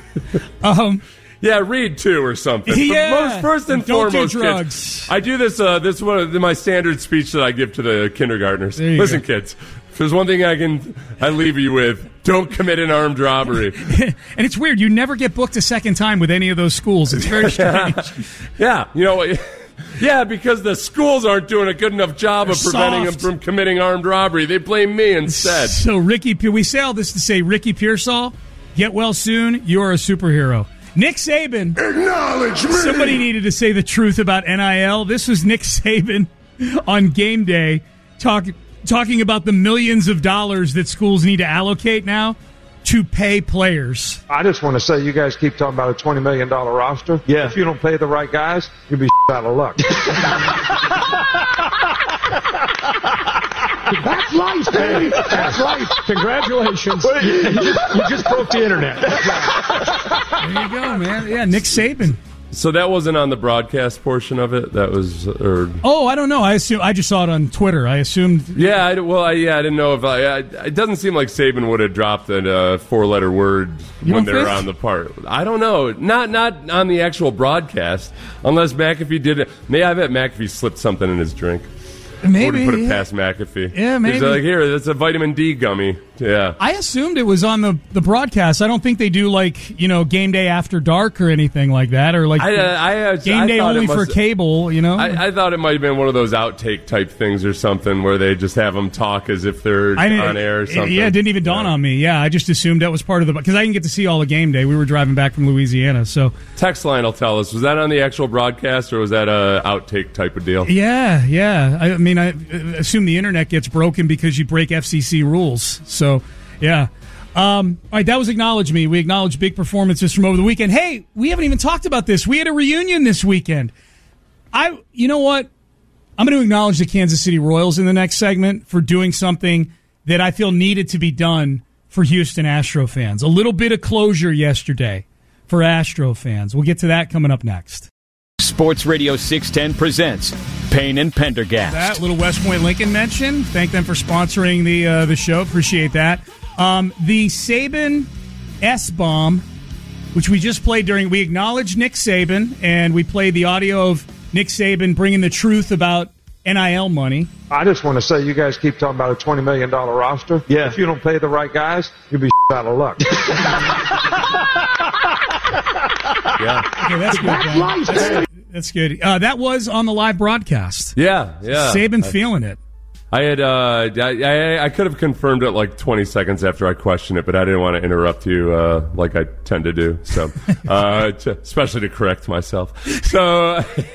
Um, yeah, read too or something. Yeah. But most, first and don't foremost, do drugs. kids, I do this, uh, this is one of my standard speech that I give to the kindergartners. Listen, go. kids, if there's one thing I can I leave you with, don't commit an armed robbery. And it's weird. You never get booked a second time with any of those schools. It's very strange. Yeah, you know, yeah, because the schools aren't doing a good enough job They're of preventing soft. them from committing armed robbery. They blame me instead. So, Ricky, we say all this to say, Ricky Pearsall, get well soon. You're a superhero. Nick Saban. Acknowledge me. Somebody needed to say the truth about N I L. This was Nick Saban on game day talking. Talking about the millions of dollars that schools need to allocate now to pay players. I just want to say you guys keep talking about a twenty million dollars roster. Yeah. If you don't pay the right guys, you'll be out of luck. That's life, baby. That's life. Congratulations. you, you, just, you just broke the internet. There you go, man. Yeah, Nick Saban. So that wasn't on the broadcast portion of it. That was, or oh, I don't know. I assume I just saw it on Twitter. I assumed. Yeah, I, well, I, yeah, I didn't know if I, I. It doesn't seem like Saban would have dropped a uh, four-letter word you when they're think? on the part. I don't know. Not not on the actual broadcast, unless McAfee did it. Maybe I bet McAfee slipped something in his drink. Maybe put it yeah. past McAfee. Yeah, maybe. He's like, here, that's a vitamin D gummy. Yeah. I assumed it was on the, the broadcast. I don't think they do like you know game day after dark or anything like that, or like I, I, I, game I day only for cable. You know, I, I thought it might have been one of those outtake type things or something where they just have them talk as if they're on air or something. Yeah, it didn't even dawn yeah. on me. Yeah, I just assumed that was part of the because I didn't get to see all the game day. We were driving back from Louisiana, so text line will tell us. Was that on the actual broadcast or was that a outtake type of deal? Yeah, yeah. I, I mean, I assume the internet gets broken because you break F C C rules. So. Yeah. Um, all right, that was Acknowledge Me. We acknowledge big performances from over the weekend. Hey, we haven't even talked about this. We had a reunion this weekend. I, you know what? I'm going to acknowledge the Kansas City Royals in the next segment for doing something that I feel needed to be done for Houston Astro fans. A little bit of closure yesterday for Astro fans. We'll get to that coming up next. Sports Radio six ten presents Payne and Pendergast. That little West Point Lincoln mention. Thank them for sponsoring the uh, the show. Appreciate that. Um, the Saban S-bomb, which we just played during, we acknowledged Nick Saban, and we played the audio of Nick Saban bringing the truth about N I L money. I just want to say you guys keep talking about a twenty million dollars roster. Yeah. If you don't pay the right guys, you'll be out of luck. Yeah. Okay, that's good. That's life, that's, that's good. Uh, that was on the live broadcast. Yeah, yeah. Saban I, feeling it. I had, uh, I, I, I could have confirmed it like twenty seconds after I questioned it, but I didn't want to interrupt you uh, like I tend to do. So, uh, to, especially to correct myself. So,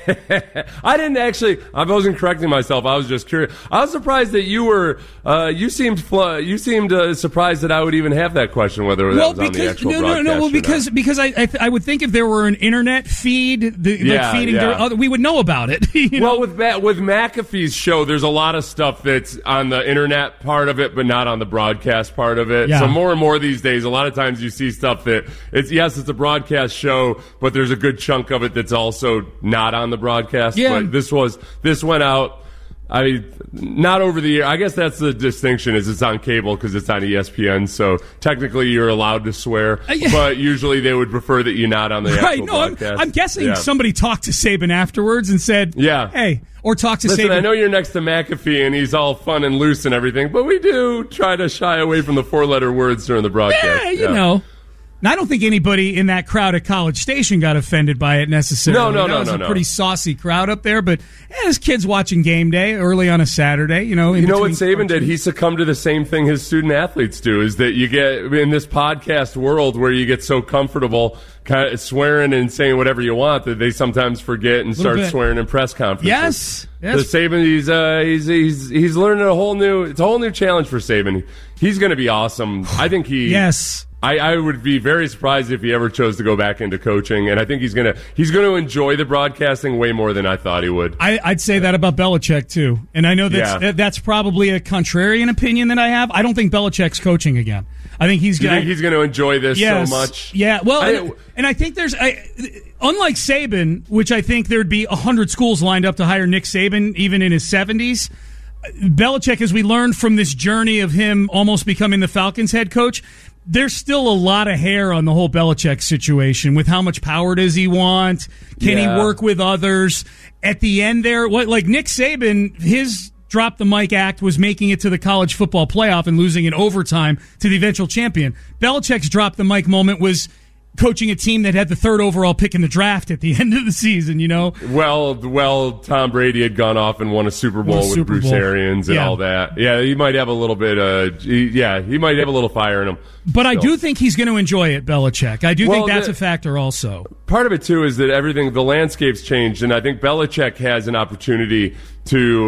I didn't actually. I wasn't correcting myself. I was just curious. I was surprised that you were. Uh, you seemed. Fl- you seemed uh, surprised that I would even have that question. Whether that well, was on because, the actual no, broadcast. No, no, well, or because not. because I I, th- I would think if there were an internet feed, the, Yeah, like feeding, yeah. their other, we would know about it. You know? Well, with Ma- with McAfee's show, there's a lot of stuff that's on the internet part of it, but not on the broadcast part of it. Yeah. So more and more these days, a lot of times you see stuff that it's yes, it's a broadcast show, but there's a good chunk of it that's also not on the broadcast. Yeah. But this was this went out. I mean, not over the air. I guess that's the distinction is it's on cable because it's on E S P N. So technically you're allowed to swear, Uh, yeah. but usually they would prefer that you not on the right? actual No, I'm, broadcast. I'm guessing Yeah. somebody talked to Saban afterwards and said, Yeah. hey," or talked to Listen, Saban. I know you're next to McAfee and he's all fun and loose and everything, but we do try to shy away from the four-letter words during the broadcast. Yeah, you know. And I don't think anybody in that crowd at College Station got offended by it necessarily. No, no, that no, was no, a no. pretty saucy crowd up there, but eh, there's kids watching game day early on a Saturday. You know, in You know what between Saban did? He succumbed to the same thing his student athletes do, is that you get in this podcast world where you get so comfortable kind of swearing and saying whatever you want that they sometimes forget and start bit. swearing in press conferences. Yes. yes. The Saban, he's, uh, he's he's he's learning a whole new. It's a whole new challenge for Saban. He's going to be awesome. I think he. Yes. I, I would be very surprised if he ever chose to go back into coaching, and I think he's gonna he's gonna enjoy the broadcasting way more than I thought he would. I, I'd say that about Belichick too, and I know that's Yeah. that, that's probably a contrarian opinion that I have. I don't think Belichick's coaching again. I think he's Do you gonna. think he's going to enjoy this yes, so much? Yeah. Well, I- and, and I think there's, I, unlike Saban, which I think there'd be a hundred schools lined up to hire Nick Saban, even in his seventies. Belichick, as we learned from this journey of him almost becoming the Falcons head coach, there's still a lot of hair on the whole Belichick situation with how much power does he want? Can Yeah. he work with others? At the end there, what like Nick Saban, his drop the mic act was making it to the college football playoff and losing in overtime to the eventual champion. Belichick's drop the mic moment was coaching a team that had the third overall pick in the draft at the end of the season, you know? Well, well, Tom Brady had gone off and won a Super Bowl Won a with Super Bruce Bowl. Arians and Yeah. all that. Yeah, he might have a little bit. Uh, he, yeah, he might have a little fire in him. But I still. do think he's going to enjoy it, Belichick. I do Well, think that's the- a factor also. Part of it too is that everything, the landscape's changed, and I think Belichick has an opportunity to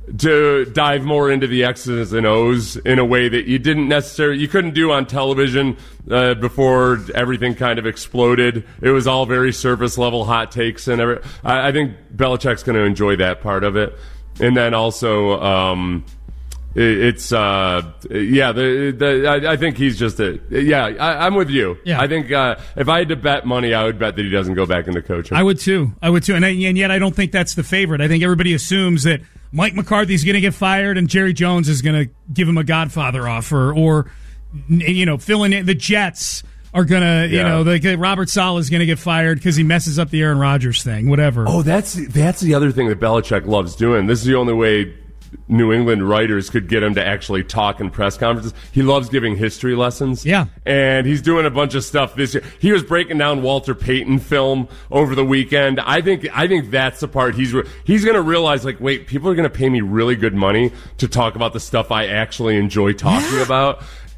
to dive more into the X's and O's in a way that you didn't necessarily, you couldn't do on television uh, before everything kind of exploded. It was all very surface level hot takes and every, I, I think Belichick's going to enjoy that part of it. And then also, um, It's uh yeah the, the I, I think he's just a yeah I, I'm with you. Yeah. I think uh, if I had to bet money, I would bet that he doesn't go back into coaching. I would too. I would too. And, I, and yet I don't think that's the favorite. I think everybody assumes that Mike McCarthy's going to get fired and Jerry Jones is going to give him a Godfather offer, or you know, filling in the Jets are going to you Yeah. know the Robert Saleh is going to get fired because he messes up the Aaron Rodgers thing. Whatever. Oh, that's that's the other thing that Belichick loves doing. This is the only way New England writers could get him to actually talk in press conferences. He loves giving history lessons. Yeah. And he's doing a bunch of stuff this year. He was breaking down Walter Payton film over the weekend. I think I think that's the part he's re- he's going to realize, like, wait, people are going to pay me really good money to talk about the stuff I actually enjoy talking about.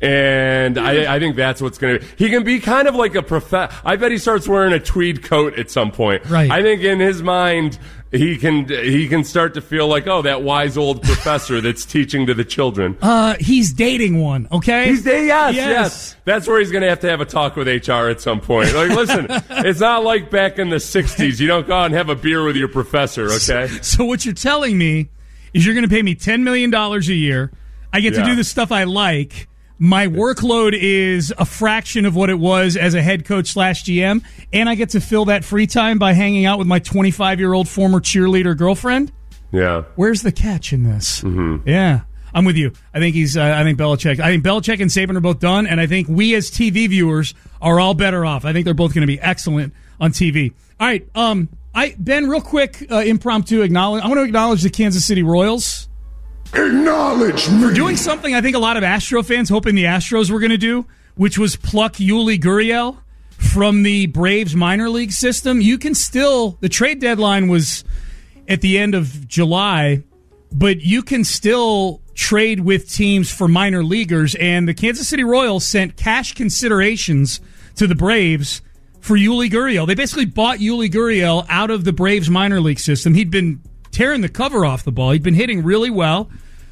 And I, I think that's what's going to be. He can be kind of like a prof. I bet he starts wearing a tweed coat at some point. Right. I think in his mind, he can he can start to feel like, oh, that wise old professor that's teaching to the children. Uh, he's dating one. Okay. He's dating. Yes, Yes. yes. That's where he's going to have to have a talk with H R at some point. Like, listen, it's not like back in the sixties. You don't go out and have a beer with your professor. Okay. So what you're telling me is you're going to pay me ten million dollars a year. I get to Yeah. do the stuff I like. My workload is a fraction of what it was as a head coach slash G M, and I get to fill that free time by hanging out with my twenty-five-year-old former cheerleader girlfriend. Yeah. Where's the catch in this? Mm-hmm. Yeah, I'm with you. I think he's. Uh, I think Belichick. I think Belichick and Saban are both done, and I think we as T V viewers are all better off. I think they're both going to be excellent on T V. All right, um, I Ben, real quick, uh, impromptu acknowledge. I want to acknowledge the Kansas City Royals. Acknowledge me. For doing something I think a lot of Astro fans hoping the Astros were going to do, which was pluck Yuli Gurriel from the Braves minor league system. You can still, the trade deadline was at the end of July, but you can still trade with teams for minor leaguers, and the Kansas City Royals sent cash considerations to the Braves for Yuli Gurriel. They basically bought Yuli Gurriel out of the Braves minor league system. He'd been tearing the cover off the ball. He'd been hitting really well.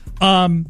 Um,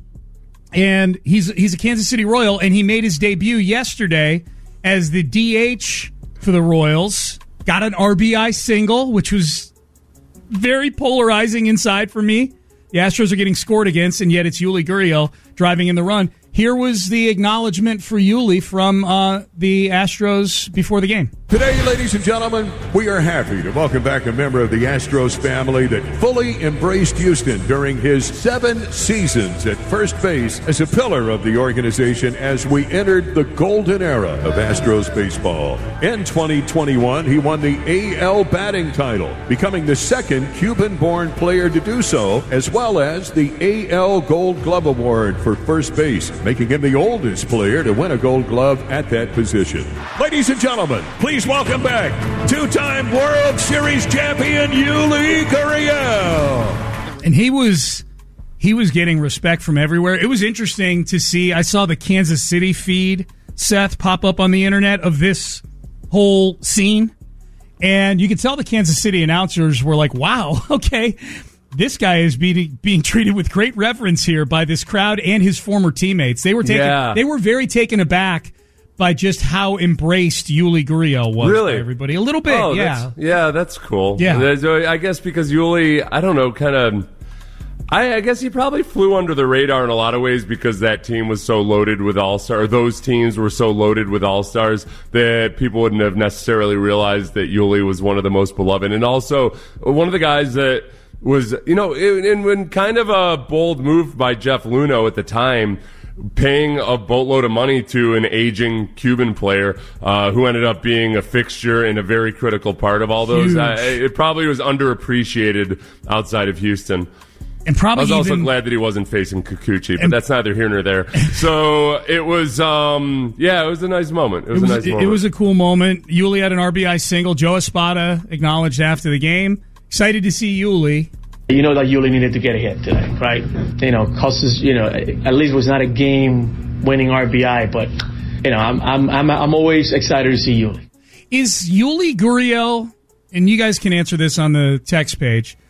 and he's he's a Kansas City Royal, and he made his debut yesterday as the D H for the Royals. Got an R B I single, which was very polarizing inside for me. The Astros are getting scored against, and yet it's Yuli Gurriel driving in the run. Here was the acknowledgement for Yuli from uh, the Astros before the game. Today, ladies and gentlemen, we are happy to welcome back a member of the Astros family that fully embraced Houston during his seven seasons at first base as a pillar of the organization as we entered the golden era of Astros baseball. In twenty twenty-one, he won the A L batting title, becoming the second Cuban-born player to do so, as well as the A L Gold Glove Award for first base, making him the oldest player to win a Gold Glove at that position. Ladies and gentlemen, please welcome back two-time World Series champion Yuli Gurriel. And he was he was getting respect from everywhere. It was interesting to see. I saw the Kansas City feed, Seth, pop up on the internet of this whole scene. And you could tell the Kansas City announcers were like, wow, okay, this guy is being being treated with great reverence here by this crowd and his former teammates. They were taken, Yeah. they were very taken aback by just how embraced Yuli Gurriel was Really? by everybody. A little bit, Oh, yeah. That's, yeah, that's cool. Yeah. There's, uh, I guess because Yuli, I don't know, kind of. I, I guess he probably flew under the radar in a lot of ways because that team was so loaded with all-stars. Those teams were so loaded with all-stars that people wouldn't have necessarily realized that Yuli was one of the most beloved. And also, one of the guys that was, you know, in, in, in kind of a bold move by Jeff Luhnow at the time, paying a boatload of money to an aging Cuban player uh, who ended up being a fixture and a very critical part of all those. Uh, it probably was underappreciated outside of Houston. And probably I was also even- glad that he wasn't facing Kikuchi, but that's neither here nor there. So it was, um, yeah, it was a nice moment. It was, It was, a nice it, moment. it was a cool moment. Yuli had an R B I single. Joe Espada acknowledged after the game. Excited to see Yuli. You know that Yuli needed to get a hit today, right? You know, causes, you know, at least it was not a game-winning R B I, but, you know, I'm I'm I'm, I'm always excited to see Yuli. Is Yuli Gurriel, and you guys can answer this on the text page,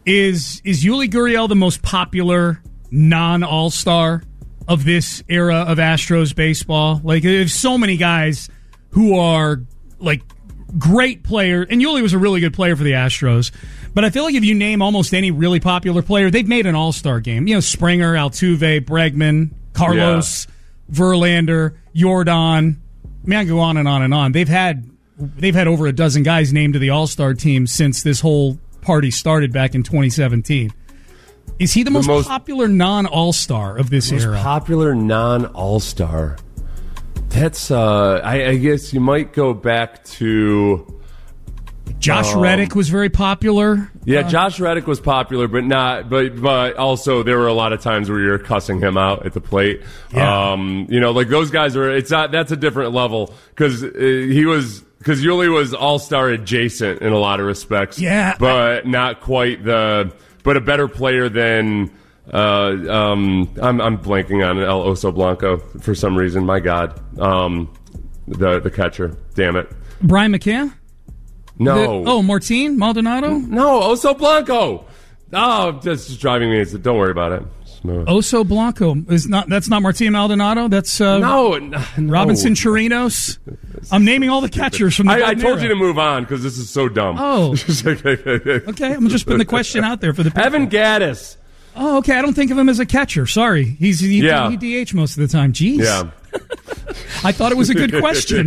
Is is Yuli Gurriel the most popular non-All-Star of this era of Astros baseball? Like, there's so many guys who are, like, great player, and Yuli was a really good player for the Astros. But I feel like if you name almost any really popular player, they've made an all-star game. You know, Springer, Altuve, Bregman, Carlos, yeah. Verlander, Yordan. I mean, I go on and on and on. They've had they've had over a dozen guys named to the all-star team since this whole party started back in twenty seventeen. Is he the, the most, most popular non-all-star of this most era? Most popular non-all-star. That's, uh, I, I guess you might go back to... Josh um, Reddick was very popular. Yeah, uh, Josh Reddick was popular, but not. But but also there were a lot of times where you're cussing him out at the plate. Yeah. Um, you know, like those guys are. It's not. That's a different level because uh, he was because Yuli was all-star adjacent in a lot of respects. Yeah, but not quite the. But a better player than. Uh, um, I'm I'm blanking on El Oso Blanco for some reason. My God, um, the the catcher. Damn it, Brian McCann. No. The, oh, Martin Maldonado? No, Oso Blanco. Oh, that's just driving me. Don't worry about it. No. Oso Blanco is not. That's not Martin Maldonado. That's uh, no, no Robinson Chirinos. I'm naming all the catchers from the I, I told era. you to move on because this is so dumb. Oh, okay. I'm just putting the question out there for the people. Evan Gattis. Oh, okay. I don't think of him as a catcher. Sorry, he's he, yeah. he D H most of the time. Jeez. Yeah. I thought it was a good question.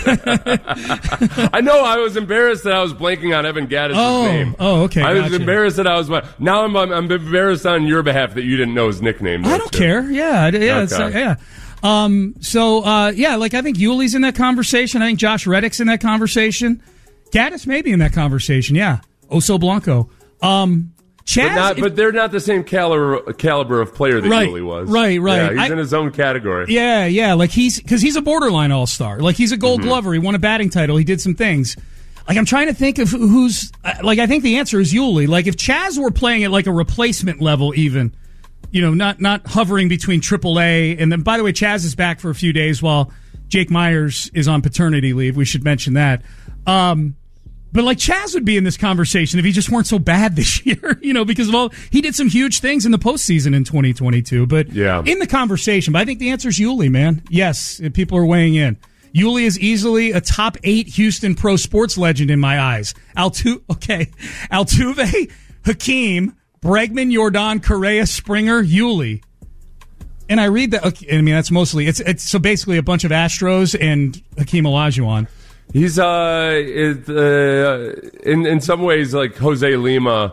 I know. I was embarrassed that I was blanking on Evan Gattis' oh, name. Oh, okay. I was gotcha. embarrassed that I was. Now I'm, I'm. I'm embarrassed on your behalf that you didn't know his nickname. I don't too. care. Yeah, yeah, okay. it's, uh, yeah. Um. So, uh, yeah, like I think Yuli's in that conversation. I think Josh Reddick's in that conversation. Gattis may be in that conversation. Yeah. Oso Blanco. Um. Chaz, but, not, if, but they're not the same caliber caliber of player that right, Yuli was. Right, right. Yeah, he's I, in his own category. Yeah, yeah. Like he's because he's a borderline all star. Like he's a Gold mm-hmm. Glover. He won a batting title. He did some things. Like I'm trying to think of who's like I think the answer is Yuli. Like if Chaz were playing at like a replacement level, even you know, not not hovering between triple A. And then by the way, Chaz is back for a few days while Jake Myers is on paternity leave. We should mention that. Um, But like Chaz would be in this conversation if he just weren't so bad this year, you know, because of all he did some huge things in the postseason in twenty twenty-two. But yeah. in the conversation, but I think the answer is Yuli, man. Yes, people are weighing in. Yuli is easily a top eight Houston pro sports legend in my eyes. Altu, okay, Altuve, Hakeem, Bregman, Yordan, Correa, Springer, Yuli. And I read that. Okay, I mean, that's mostly it's it's so basically a bunch of Astros and Hakeem Olajuwon. He's uh, it, uh, in in some ways like Jose Lima,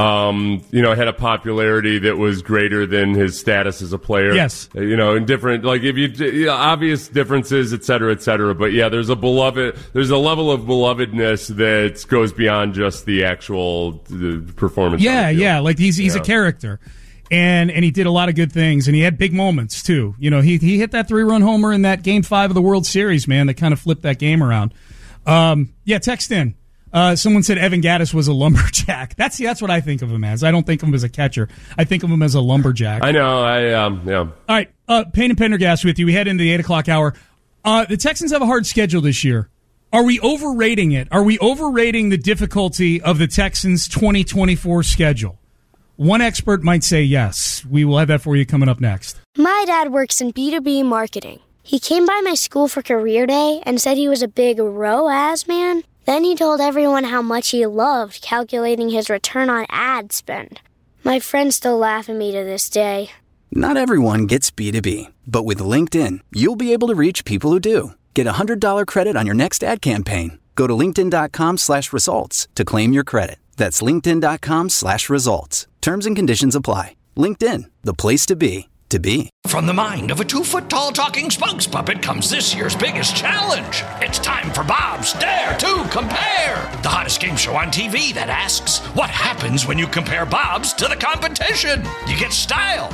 um, you know, had a popularity that was greater than his status as a player. Yes, you know, in different like if you, you know, obvious differences, et cetera, et cetera. But yeah, there's a beloved, there's a level of belovedness that goes beyond just the actual the performance. Yeah, yeah, like he's he's yeah. a character. And and he did a lot of good things, and he had big moments too. You know, he he hit that three run homer in that game five of the World Series, man, that kind of flipped that game around. Um, yeah, text in. Uh, someone said Evan Gattis was a lumberjack. That's that's what I think of him as. I don't think of him as a catcher. I think of him as a lumberjack. I know. I um yeah. All right, uh, Payne and Pendergast with you. We head into the eight o'clock hour. Uh, the Texans have a hard schedule this year. Are we overrating it? Are we overrating the difficulty of the Texans' twenty twenty-four schedule? One expert might say yes. We will have that for you coming up next. My dad works in B two B marketing. He came by my school for career day and said he was a big R O A S man. Then he told everyone how much he loved calculating his return on ad spend. My friends still laugh at me to this day. Not everyone gets B two B, but with LinkedIn, you'll be able to reach people who do. Get a one hundred dollars credit on your next ad campaign. Go to linkedin.com slash results to claim your credit. That's linkedin.com slash results. Terms and conditions apply. LinkedIn, the place to be, to be. From the mind of a two-foot-tall talking spokes puppet comes this year's biggest challenge. It's time for Bob's Dare to Compare, the hottest game show on T V that asks, what happens when you compare Bob's to the competition? You get style.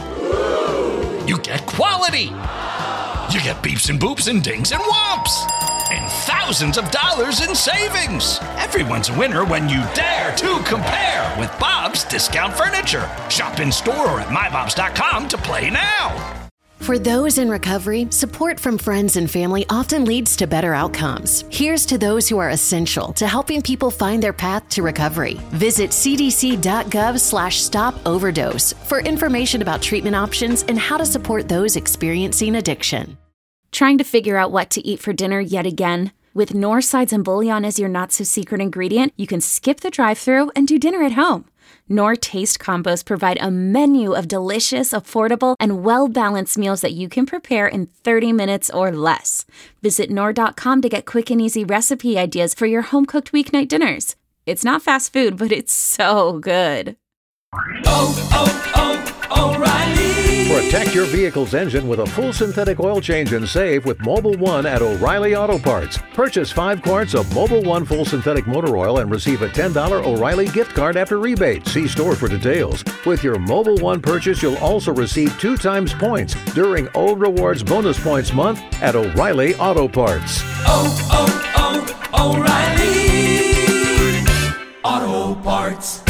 You get quality. You get beeps and boops and dings and whomps. And thousands of dollars in savings. Everyone's a winner when you dare to compare with Bob's Discount Furniture. Shop in store or at my bobs dot com to play now. For those in recovery, support from friends and family often leads to better outcomes. Here's to those who are essential to helping people find their path to recovery. Visit cdc.gov slash stop overdose for information about treatment options and how to support those experiencing addiction. Trying to figure out what to eat for dinner yet again? With Knorr sides and bouillon as your not-so-secret ingredient, you can skip the drive-thru and do dinner at home. Knorr Taste Combos provide a menu of delicious, affordable, and well-balanced meals that you can prepare in thirty minutes or less. Visit Knorr dot com to get quick and easy recipe ideas for your home-cooked weeknight dinners. It's not fast food, but it's so good. Oh, oh, oh, O'Reilly! Protect your vehicle's engine with a full synthetic oil change and save with Mobil one at O'Reilly Auto Parts. Purchase five quarts of Mobil one full synthetic motor oil and receive a ten dollars O'Reilly gift card after rebate. See store for details. With your Mobil one purchase, you'll also receive two times points during O Rewards Bonus Points Month at O'Reilly Auto Parts. Oh, oh, oh, O'Reilly Auto Parts.